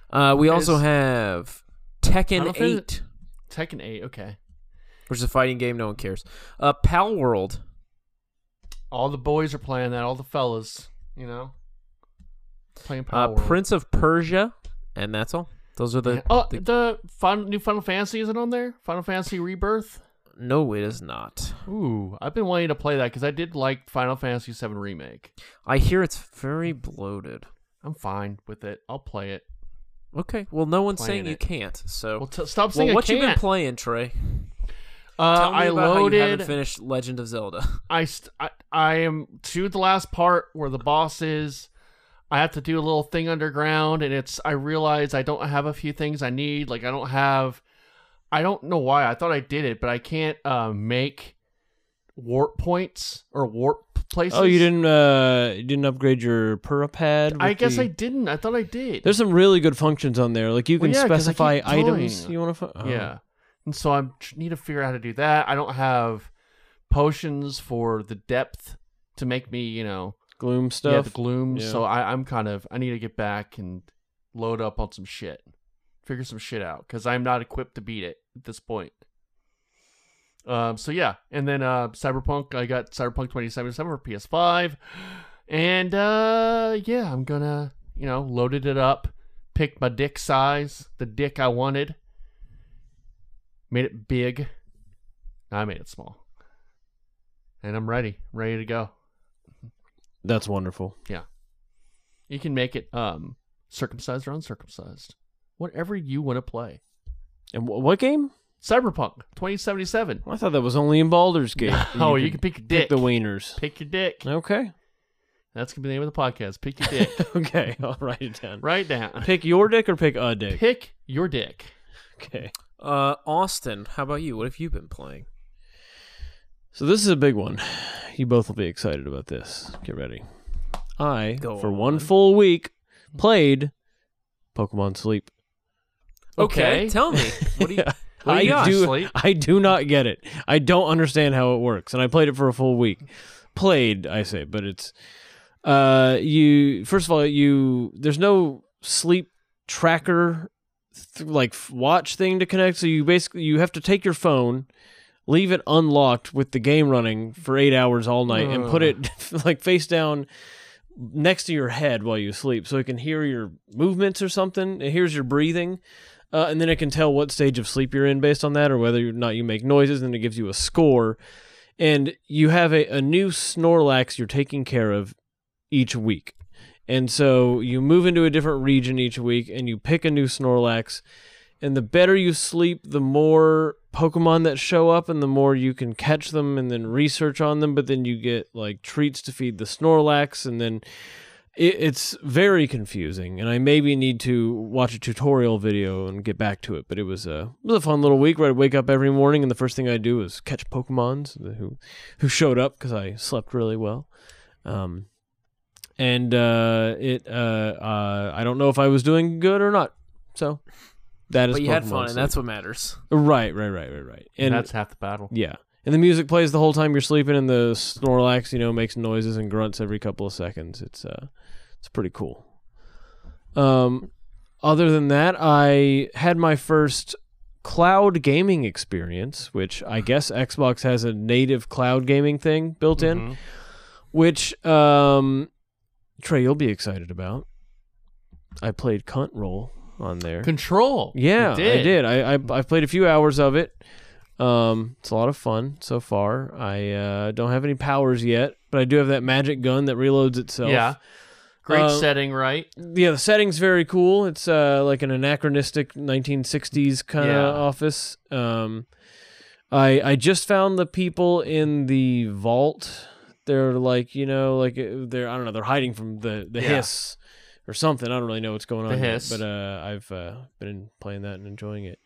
We also have Tekken Final Fantasy- 8, Tekken 8, okay. which is a fighting game. No one cares. Pal World. All the boys are playing that, all the fellas, playing Power World. Prince of Persia, and that's all. Those are the... New Final Fantasy, is it on there? Final Fantasy Rebirth? No, it is not. Ooh, I've been wanting to play that because I did like Final Fantasy VII Remake. I hear it's very bloated. I'm fine with it. I'll play it. Okay, well, no one's Playing saying you it. can't, so... Well, stop saying what I you been can't. playing, Trey? Tell me I about how you loaded. haven't finished Legend of Zelda. I am to the last part where the boss is. I have to do a little thing underground, and I realize I don't have a few things I need. Like, I don't know why. I thought I did it, but I can't make warp points or warp places. Oh, you didn't upgrade your Purapad? I guess I didn't. I thought I did. There's some really good functions on there. Like you can Well, yeah, 'cause I specify keep items dying. you want to. Yeah. And so I need to figure out how to do that. I don't have potions for the depth to make me, Gloom stuff. yeah, the gloom. Yeah. So I need to get back and load up on some shit. Figure some shit out because I'm not equipped to beat it at this point. So yeah. And then Cyberpunk, I got Cyberpunk 2077 for PS5. And yeah, I'm gonna, loaded it up, picked my dick size, the dick I wanted. Made it big. I made it small. And I'm ready to go. That's wonderful. Yeah. You can make it circumcised or uncircumcised. Whatever you want to play. And what game? Cyberpunk 2077. I thought that was only in Baldur's Gate. Oh, you can pick your dick. pick the wieners. Pick your dick. Okay. That's going to be the name of the podcast. Pick your dick. Okay, I'll write it down. Write down. Pick your dick or pick a dick? Pick your dick. Okay. Austin, how about you? What have you been playing? So this is a big one. You both will be excited about this. Get ready. For one full week, played Pokemon Sleep. Okay. Tell me. What do you... Yeah. What do you got, Sleep? I do not get it. I don't understand how it works, and I played it for a full week. Played, I say, but it's first of all, there's no sleep tracker watch thing to connect, so you have to take your phone, leave it unlocked with the game running for 8 hours all night, and put it face down next to your head while you sleep, so it can hear your movements or something. It hears your breathing. And then it can tell what stage of sleep you're in based on that, or whether or not you make noises, and it gives you a score. And you have a new Snorlax you're taking care of each week. And so you move into a different region each week, and you pick a new Snorlax. And the better you sleep, the more Pokemon that show up, and the more you can catch them and then research on them. But then you get treats to feed the Snorlax, and then... It's very confusing, and I maybe need to watch a tutorial video and get back to it. But it was a fun little week where I'd wake up every morning, and the first thing I'd do was catch Pokemons who showed up because I slept really well. I don't know if I was doing good or not. So that is. But you Pokemon had fun, Sleep. and that's what matters. Right. And that's half the battle. Yeah. And the music plays the whole time you're sleeping, and the Snorlax, makes noises and grunts every couple of seconds. It's pretty cool. Other than that, I had my first cloud gaming experience, which I guess Xbox has a native cloud gaming thing built in, which Trey, you'll be excited about. I played Cunt Roll on there. Control. Yeah, You did. I did. I've played a few hours of it. It's a lot of fun so far. I don't have any powers yet, but I do have that magic gun that reloads itself. Yeah. Great setting, right? Yeah, the setting's very cool. It's like an anachronistic 1960s kind of office. I just found the people in the vault. They're I don't know, they're hiding from the hiss or something. I don't really know what's going on The yet, hiss. but I've been playing that and enjoying it.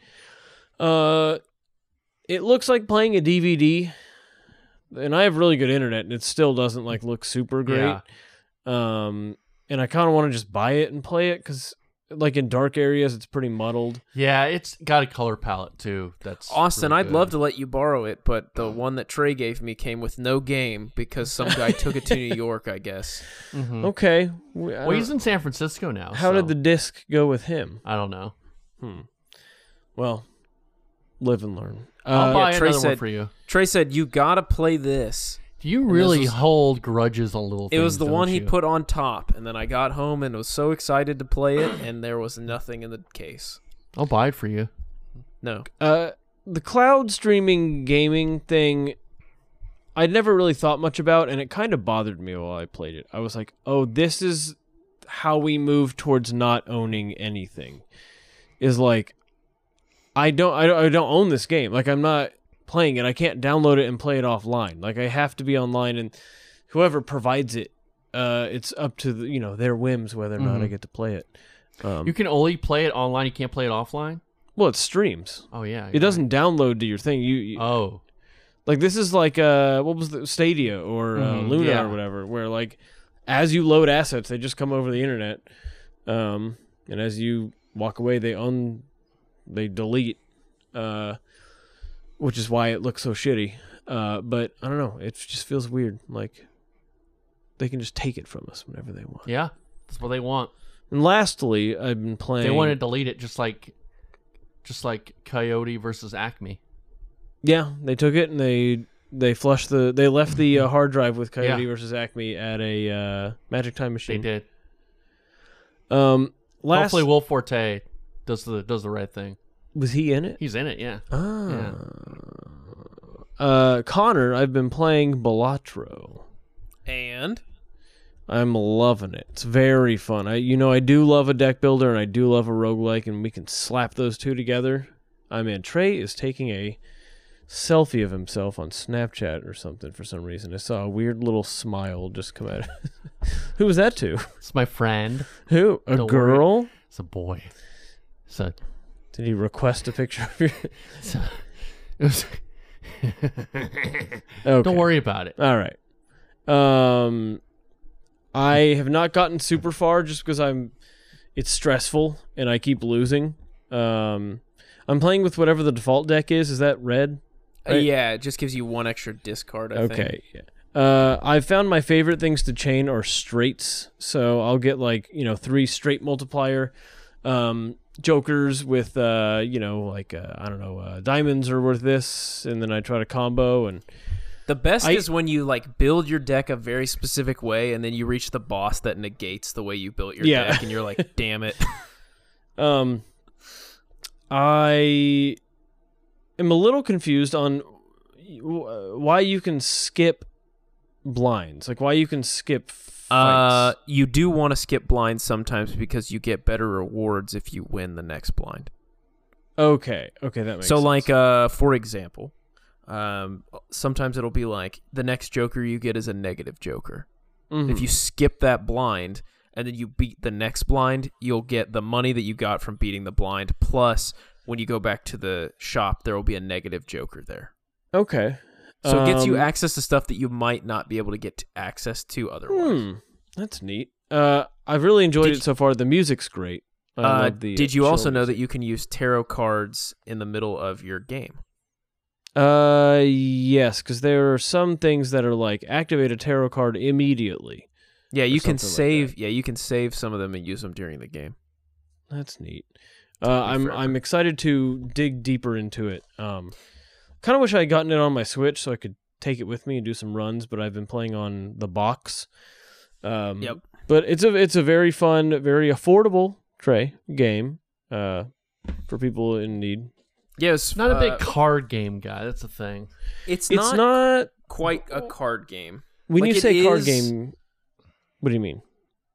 It looks like playing a DVD, and I have really good internet, and it still doesn't look super great. Yeah. And I kind of want to just buy it and play it because like in dark areas, it's pretty muddled. Yeah, it's got a color palette too. That's Austin, really I'd good. love to let you borrow it, but the one that Trey gave me came with no game because some guy took it to New York, I guess. Mhm. Okay. Well, he's in San Francisco now. How so did the disc go with him? I don't know. Well, live and learn. I'll buy Trey another one said- for you. Trey said, you gotta play this. Do you really was- hold grudges on little It things? was the don't one he you? put on top, and then I got home and was so excited to play it, and there was nothing in the case. I'll buy it for you. No. The cloud streaming gaming thing, I'd never really thought much about, and it kind of bothered me while I played it. I was like, oh, this is how we move towards not owning anything. Is like, I don't own this game. Like, I'm not playing it. I can't download it and play it offline. Like, I have to be online, and whoever provides it, it's up to their whims whether or not I get to play it. You can only play it online. You can't play it offline. Well, it streams. Oh yeah, It doesn't download to your thing. You Oh, like this is like what was the Stadia or Luna yeah. or whatever, where like as you load assets, they just come over the internet, and as you walk away, they delete, which is why it looks so shitty. But I don't know, it just feels weird. Like they can just take it from us whenever they want. yeah. That's what they want. And lastly, I've been playing. They want to delete it, just like Coyote versus Acme. Yeah, they took it and they flushed they left the hard drive with Coyote Yeah. versus Acme at a Magic Time They Machine. did. Last Hopefully, Will Forte does the right thing. was he in it? He's in it. Yeah. Connor, I've been playing Balatro. And? I'm loving it. It's very fun. I do love a deck builder and I do love a roguelike, and we can slap those two together. Trey is taking a selfie of himself on Snapchat or something for some reason. I saw a weird little smile just come out. Who was that to? It's my friend. Who? A Don't girl? worry. It's a boy. So Did he request a picture of you? it was. Okay. Don't worry about it. All right. I have not gotten super far just because it's stressful and I keep losing. I'm playing with whatever the default deck is. Is that red? Right? Yeah, it just gives you one extra discard, I think. Okay. Yeah. I've found my favorite things to chain are straights. So I'll get 3 straight multiplier jokers with I don't know, diamonds are worth this, and then I try to combo. And The best is when you build your deck a very specific way, and then you reach the boss that negates the way you built your deck, and you're like, damn it. I am a little confused on why you can skip blinds, like why you can skip fights. You do want to skip blinds sometimes because you get better rewards if you win the next blind. Okay, that makes so sense. For example, sometimes it'll be like the next joker you get is a negative joker. Mhm. If you skip that blind and then you beat the next blind, you'll get the money that you got from beating the blind, plus when you go back to the shop there will be a negative joker there. Okay. So it gets you access to stuff that you might not be able to get access to otherwise. That's neat. I've really enjoyed it so far. The music's great. I love the did you also chill know that music. you can use tarot cards in the middle of your game? Yes, because there are some things that are like activate a tarot card immediately. Yeah, you can something like save. You can save some of them and use them during the game. That's neat. forever. I'm excited to dig deeper into it. Kind of wish I had gotten it on my Switch so I could take it with me and do some runs, but I've been playing on the box. Yep. But it's a very fun, very affordable game for people in need. Yes, Not a big card game guy. That's the thing. It's It's not, not quite a card game. when like you it say card is- game. What do you mean,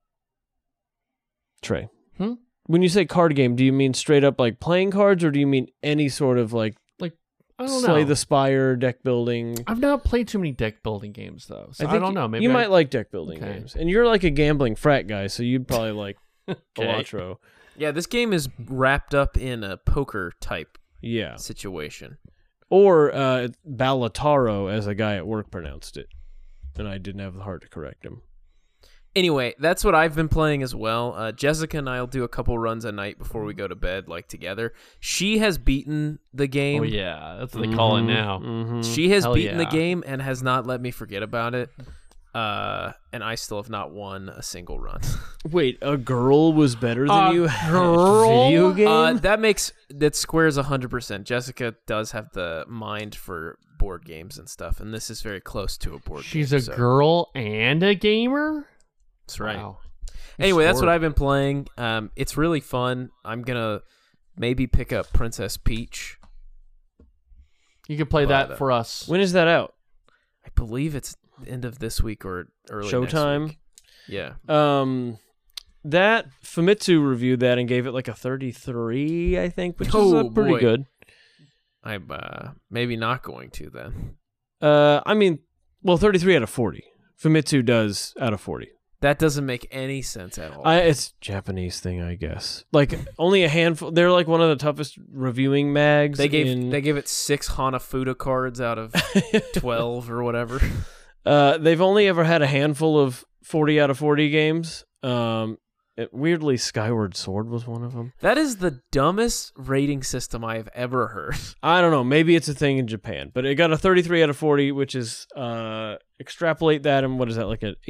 Trey? Hmm? When you say card game, do you mean straight up like playing cards, or do you mean any sort of like I don't Slay know. the Spire deck building? I've not played too many deck building games though, so I, think don't know. Maybe you I- might like deck building Okay. games, and you're like a gambling frat guy, so you'd probably like Balatro. Yeah, this game is wrapped up in a poker type Yeah, situation. or Balataro, as a guy at work pronounced it, and I didn't have the heart to correct him. Anyway, that's what I've been playing as well. Jessica and I will do a couple runs a night before we go to bed, like together. She has beaten the game. Oh yeah, that's what they call it now. Mm-hmm. She has Hell beaten the yeah. game and has not let me forget about it. And I still have not won a single run. Wait, a girl was better than you at girl? video game? That squares 100%. Jessica does have the mind for board games and stuff, and this is very close to a board game. She's a girl and a gamer. That's right. Wow. Anyway, that's what Scored. I've been playing. It's really fun. I'm gonna maybe pick up Princess Peach. You can play But, that for us. When is that out? I believe it's end of this week or early Showtime? next week. Yeah. That Famitsu reviewed that and gave it like a 33, I think, which is Oh, pretty boy. good. I'm maybe not going to then. I mean, well, 33 out of 40. Famitsu does out of 40. That doesn't make any sense at all. It's Japanese thing, I guess. Like only a handful. They're like one of the toughest reviewing mags. They gave it 6 Hanafuda cards out of 12 or whatever. They've only ever had a handful of 40 out of 40 games. Weirdly, Skyward Sword was one of them. That is the dumbest rating system I have ever heard. I don't know. Maybe it's a thing in Japan, but it got a 33 out of 40, which is extrapolate that and what is that, like an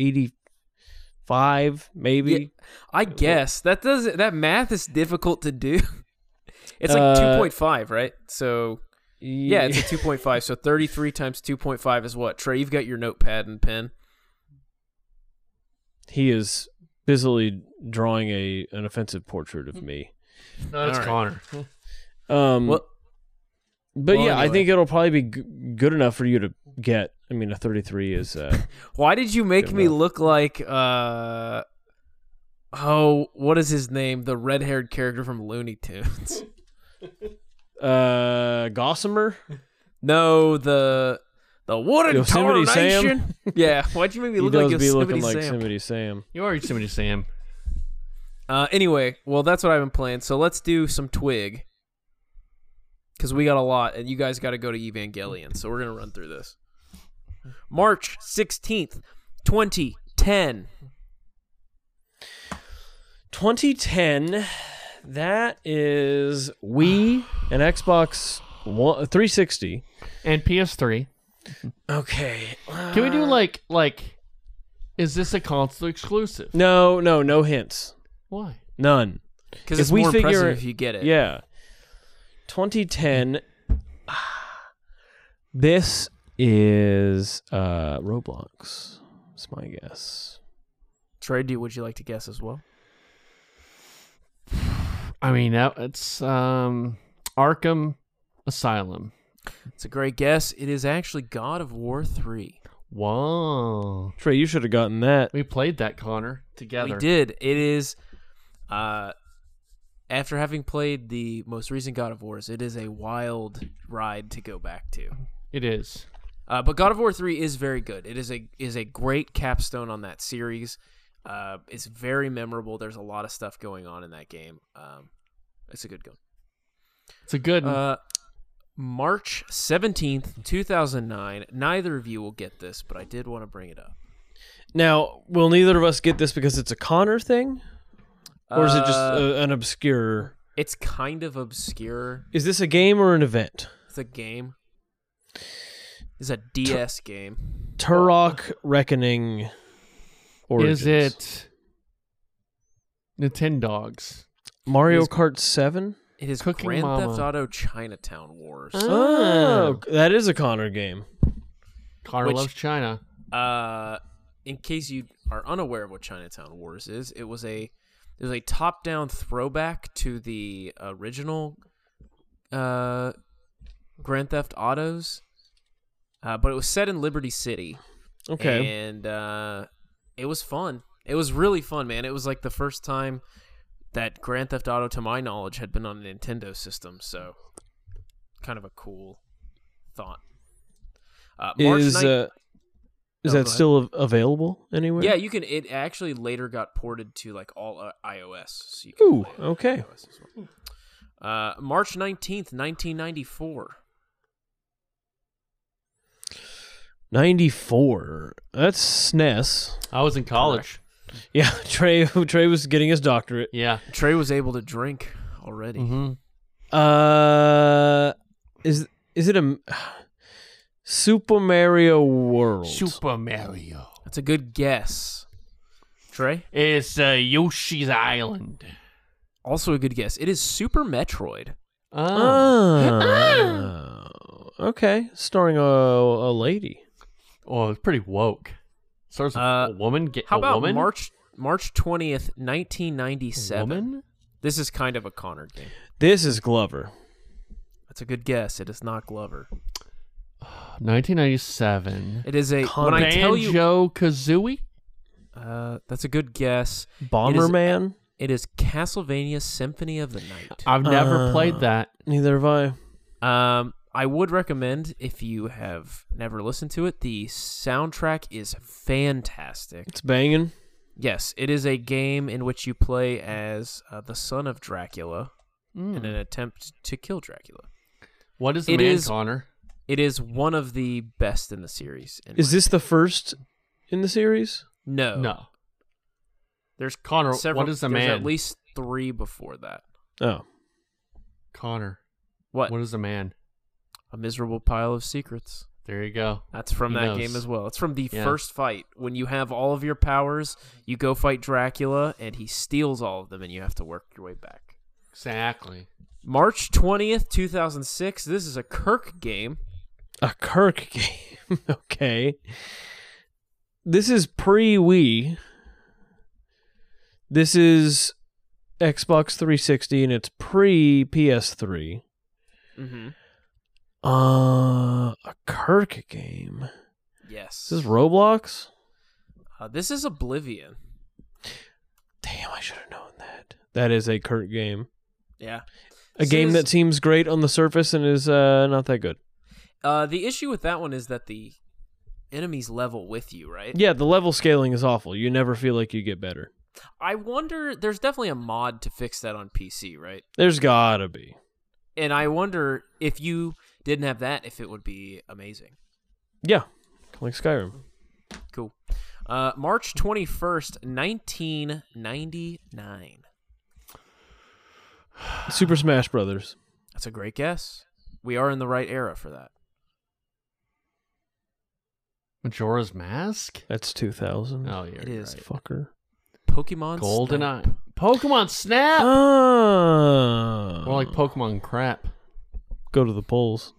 85 maybe? Yeah, I guess that math is difficult to do. It's like 2.5, right? So yeah, it's a 2.5. So 33 times 2.5 is what? Trey, you've got your notepad and pen. He is busily drawing an offensive portrait of me. No, that's All Connor. But well, yeah, I anyway. think it'll probably be good enough for you to get. I mean, a 33 is. Why did you make Good me enough. look like what is his name? The red-haired character from Looney Tunes. Gossamer? No, the what a Yosemite Sam? tarnation. Yeah, why'd you make me He look does like be Yosemite looking like Sam? Yosemite Sam. You are Yosemite Sam. Anyway, well, that's what I've been playing. So let's do some Twig. Because we got a lot, and you guys got to go to Evangelion. So we're going to run through this. March 16th, 2010. 2010, that is Wii and Xbox 360. And PS3. Okay. Can we do like is this a console exclusive? No hints. Why? None. Because If it's we more figure- impressive if you get it. Yeah. 2010. This is Roblox. That's my guess. Trey, would you like to guess as well? I mean, it's Arkham Asylum. It's a great guess. It is actually God of War 3. Whoa. Trey, you should have gotten that. We played that, Connor, together. We did. It is, after having played the most recent God of Wars, it is a wild ride to go back to. It is. But God of War 3 is very good. It is a great capstone on that series. It's very memorable. There's a lot of stuff going on in that game. It's a good game. It's a good March 17th, 2009. Neither of you will get this, but I did want to bring it up. Now, will neither of us get this because it's a Connor thing? Or is it just an obscure... It's kind of obscure. Is this a game or an event? It's a game. It's a DS game. Turok Reckoning Origins. Is it Nintendogs? Mario It is- Kart 7? It is Cooking Grand Mama. Theft Auto Chinatown Wars. Oh, that is a Connor game. Connor Which- loves China. In case you are unaware of what Chinatown Wars is, it was a top-down throwback to the original Grand Theft Autos, but it was set in Liberty City. Okay. And it was fun. It was really fun, man. It was like the first time that Grand Theft Auto, to my knowledge, had been on a Nintendo system, so kind of a cool thought. March Is 9th that go ahead. still available anywhere? Yeah, you can. It actually later got ported to like all iOS. So you can Ooh, play it on okay. iOS as well. March 19th, 1994. 94. That's SNES. I was in college. Yeah, Trey was getting his doctorate. Yeah. Trey was able to drink already. Mm-hmm. Is it a Super Mario World? Super Mario. That's a good guess. Trey? It's Yoshi's Island. Also a good guess. It is Super Metroid. Oh. Okay. Starring a lady. Oh, it's pretty woke. Starts with a woman. How about woman? March 20th, 1997? Woman? This is kind of a Connor game. This is Glover. That's a good guess. It is not Glover. 1997. It is a when I tell you Banjo-Kazooie? that's a good guess. Bomberman? It is Castlevania Symphony of the Night. I've never played that. Neither have I. I would recommend, if you have never listened to it, the soundtrack is fantastic. It's banging. Yes, it is a game in which you play as the son of Dracula in an attempt to kill Dracula. What is the It man, is- Connor? It is one of the best in the series. Is this the first in the series? No. No. There's Connor, several, what is the there's man? at least 3 before that. Oh. Connor, What? what is the man? A miserable pile of secrets. There you go. That's from He that knows. game as well. It's from the Yeah. first fight. When you have all of your powers, you go fight Dracula, and he steals all of them, and you have to work your way back. Exactly. March 20th, 2006. This is a Kirk game. A Kirk game. Okay. This is pre-Wii. This is Xbox 360, and it's pre-PS3. Mm-hmm. A Kirk game. Yes. Is this Roblox? This is Oblivion. Damn, I should have known that. That is a Kirk game. Yeah. A game that seems great on the surface and is not that good. The issue with that one is that the enemies level with you, right? Yeah, the level scaling is awful. You never feel like you get better. I wonder, there's definitely a mod to fix that on PC, right? There's gotta be. And I wonder if you didn't have that, if it would be amazing. Yeah, like Skyrim. Cool. March 21st, 1999. Super Smash Brothers. That's a great guess. We are in the right era for that. Majora's Mask? That's 2000. Oh, yeah. It is. Right. Fucker. Pokemon GoldenEye. Snap. Pokemon Snap! Oh. More like Pokemon Crap. Go to the polls.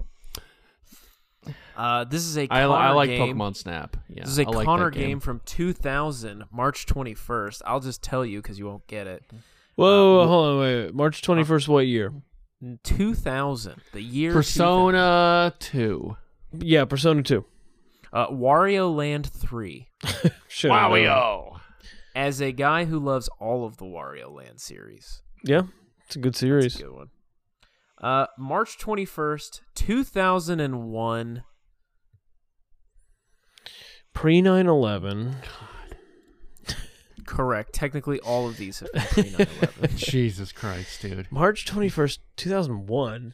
This is a I Connor like game. Pokemon Snap. Yeah, This is a I like Connor that game from 2000, March 21st. I'll just tell you because you won't get it. Whoa, hold on, wait. March 21st, what year? 2000, the year Persona 2. Yeah, Persona 2. 2000. Wario Land 3. Should've known. Wario! As a guy who loves all of the Wario Land series. Yeah, it's a good series. That's a good one. March 21st, 2001. Pre 9/11. Correct. Technically, all of these have been pre-9/11. Jesus Christ, dude. March 21st, 2001.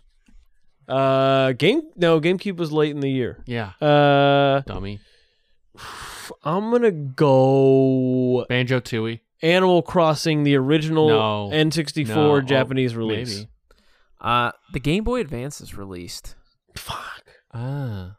GameCube was late in the year. Yeah, Uh, dummy. I'm gonna go Banjo-Tooie. Animal Crossing, the original No. N64 No. Japanese Oh, release. Maybe. The Game Boy Advance is released. Fuck. Ah.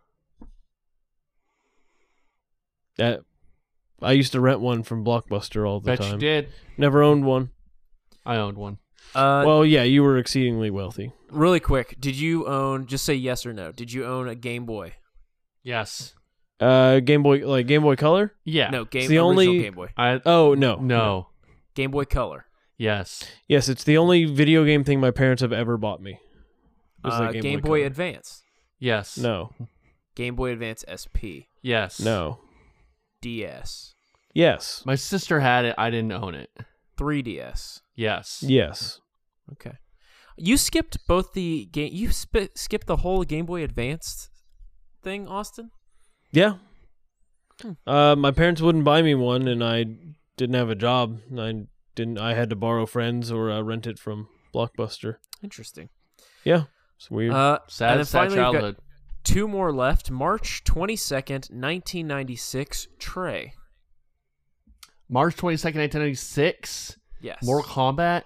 That I used to rent one from Blockbuster all the Bet time. you did. Never owned one. I owned one. Well, yeah, you were exceedingly wealthy. Really quick, did you own, just say yes or no, did you own a Game Boy? Yes. Game Boy, like Game Boy Color? Yeah. No, the original only- Game Boy. Oh, no. No. Game Boy Color. Yes. Yes, it's the only video game thing my parents have ever bought me. Was that Game Boy Color. Advance. Yes. No. Game Boy Advance SP. Yes. No. DS. Yes. My sister had it. I didn't own it. 3DS. Yes. Yes. Okay. You skipped both the game. You skipped the whole Game Boy Advance thing, Austin. Yeah. My parents wouldn't buy me one, and I didn't have a job. I had to borrow friends or rent it from Blockbuster. Interesting. Yeah, it's weird. Sad, and then sad finally, we've got childhood. 2 more left. March 22nd, 1996. Trey. March 22nd, 1996. Yes. Mortal Kombat.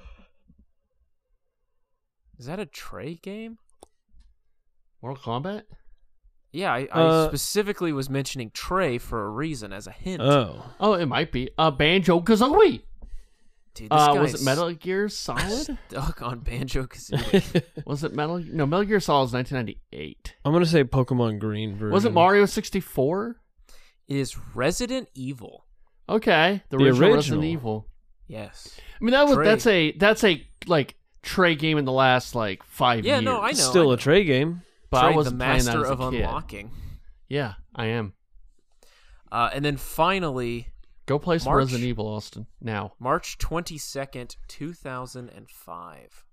Is that a Trey game? Mortal Kombat? Yeah, I specifically was mentioning Trey for a reason, as a hint. Oh, it might be. Banjo-Kazooie. Dude, this guy's Was it Metal Gear Solid? stuck on Banjo-Kazooie. Was it Metal Gear Solid was 1998. I'm gonna say Pokemon Green version. Was it Mario 64? It is Resident Evil. Okay, the original Resident Evil. Yes. I mean Trey. that's a like Trey game in the last like 5 years. Yeah, no, I know. It's still a Trey game. But Trey, I the wasn't playing that master as a of kid. unlocking. Yeah, I am. And then finally, Go play some March- Resident Evil, Austin. Now. March 22nd, 2005.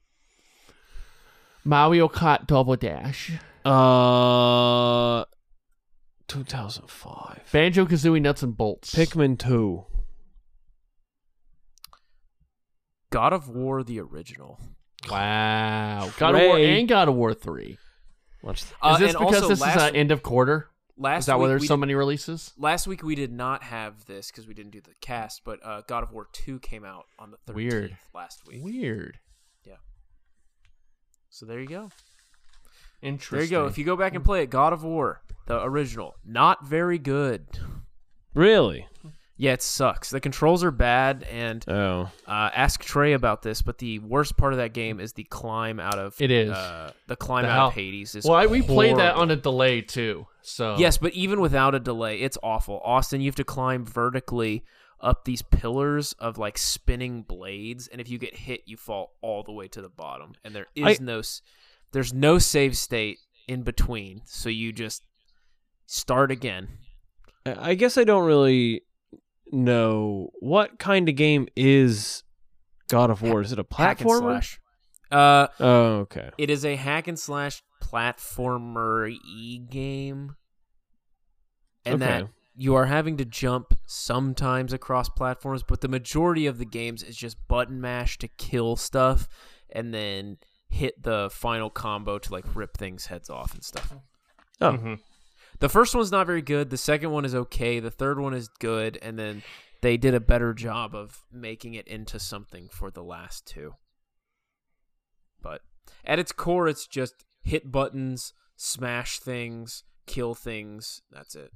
Mario Kart Double Dash. 2005. Banjo-Kazooie Nuts and Bolts. Pikmin 2. God of War, the original. Wow. God of War Trey. and God of War 3. Watch Is this and because also this is end of quarter? Is that why there's so many releases? Last week we did not have this because we didn't do the cast, but God of War 2 came out on the 13th Weird. last week. Weird. Yeah. So there you go. Interesting. There you go. If you go back and play it, God of War, the original, not very good. Really? Yeah, it sucks. The controls are bad, and Oh. ask Trey about this, but the worst part of that game is the climb out of It is. the climb The out hell- of Hades. Is Well, we played that horrible. on a delay too. So Yes, but even without a delay, it's awful. Austin, you have to climb vertically up these pillars of like spinning blades, and if you get hit, you fall all the way to the bottom. And there is there's no save state in between, so you just start again. I guess I don't really know what kind of game is God of War. Is it a Hack and platformer? slash. Oh, okay. It is a hack and slash platformer game, and that Okay. you are having to jump sometimes across platforms, but the majority of the games is just button mash to kill stuff, and then hit the final combo to like rip things heads off and stuff. Oh. Mhm. The first one's not very good. The second one is okay. The third one is good, and then they did a better job of making it into something for the last two. But at its core, it's just hit buttons, smash things, kill things. That's it.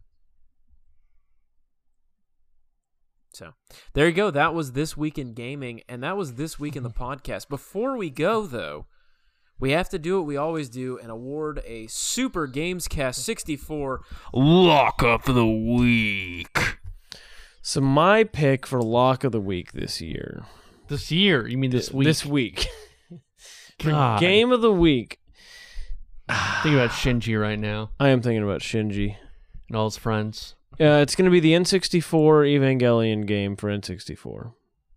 So there you go. That was This Week in Gaming, and that was This Week in the Podcast. Before we go, though, we have to do what we always do and award a Super Gamescast 64 Lock of the Week. So my pick for lock of the week this year. This year, you mean this week? This week. For God. game of the week. Think about Shinji right now I am thinking about Shinji. and all his friends. It's going to be the N64 Evangelion game for N64.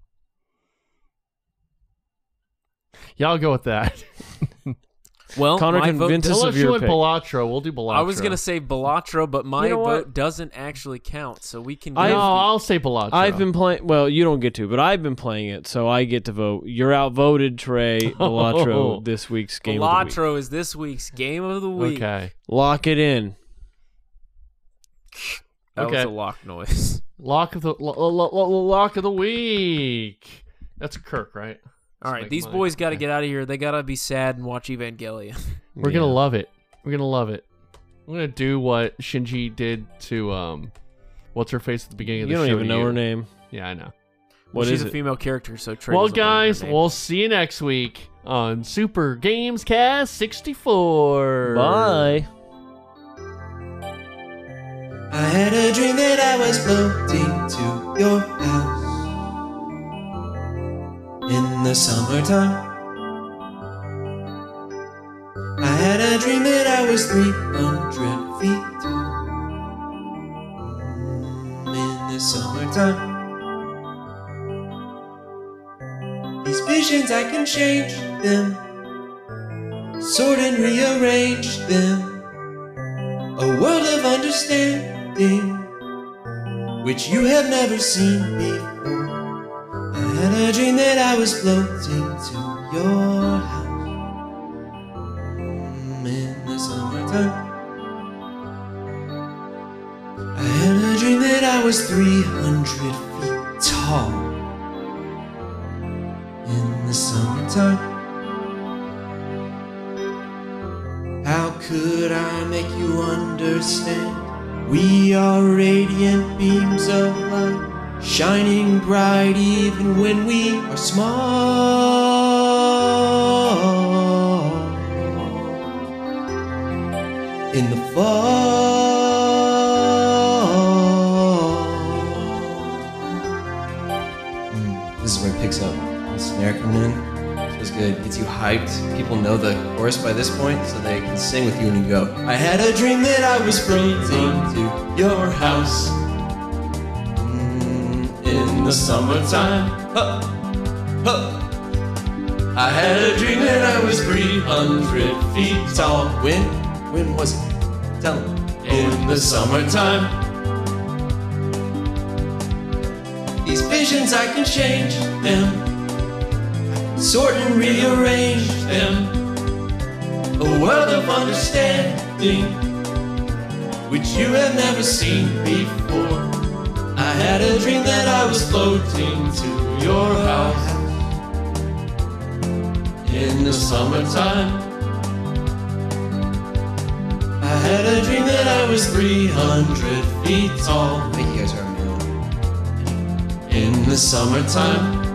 Yeah, I'll go with that. Well, Connor my vote convinces us Unless of you your went pick. Balatro, we'll do Balatro. I was going to say Balatro, but my You know what? vote doesn't actually count, so we can I- give No, the- I'll say Balatro. I've been playing. Well, you don't get to, but I've been playing it, so I get to vote. You're outvoted, Trey. Balatro, this week's game of the week. Balatro is this week's Game of the Week. Okay. Lock it in. That Okay. was a lock noise. Lock of the week. That's a Kirk, right? All Let's right, make these mine. boys got to Okay. get out of here. They got to be sad and watch Evangelion. We're gonna love it. We're gonna love it. We're gonna do what Shinji did to what's her face at the beginning of You the don't show. even to know you. her name. Yeah, I know. What She's is a it? female character, so Trey Well, doesn't learn her guys, name. we'll see you next week on Super Games Cast 64. Bye. I had a dream that I was floating to your house in the summertime. I had a dream that I was 300 feet tall in the summertime. These visions, I can change them, sort and rearrange them. A world of understanding, which you have never seen before. I had a dream that I was floating to your house in the summertime. I had a dream that I was 300 feet tall. In the summertime, how could I make you understand? We are radiant beams of light, shining bright even when we are small. In the fall, this is where it picks up. The snare coming in, feels good. Gets you hyped. People know the chorus by this point, so they can sing with you when you go. I had a dream that I was floating to your house in the summertime. Huh. Huh. I had a dream that I was 300 feet tall. When was it? Tell them. In the summertime. These visions, I can change them, sort and rearrange them. A world of understanding, which you have never seen before. I had a dream that I was floating to your house in the summertime. I had a dream that I was 300 feet tall. I think you guys are on my own. In the summertime.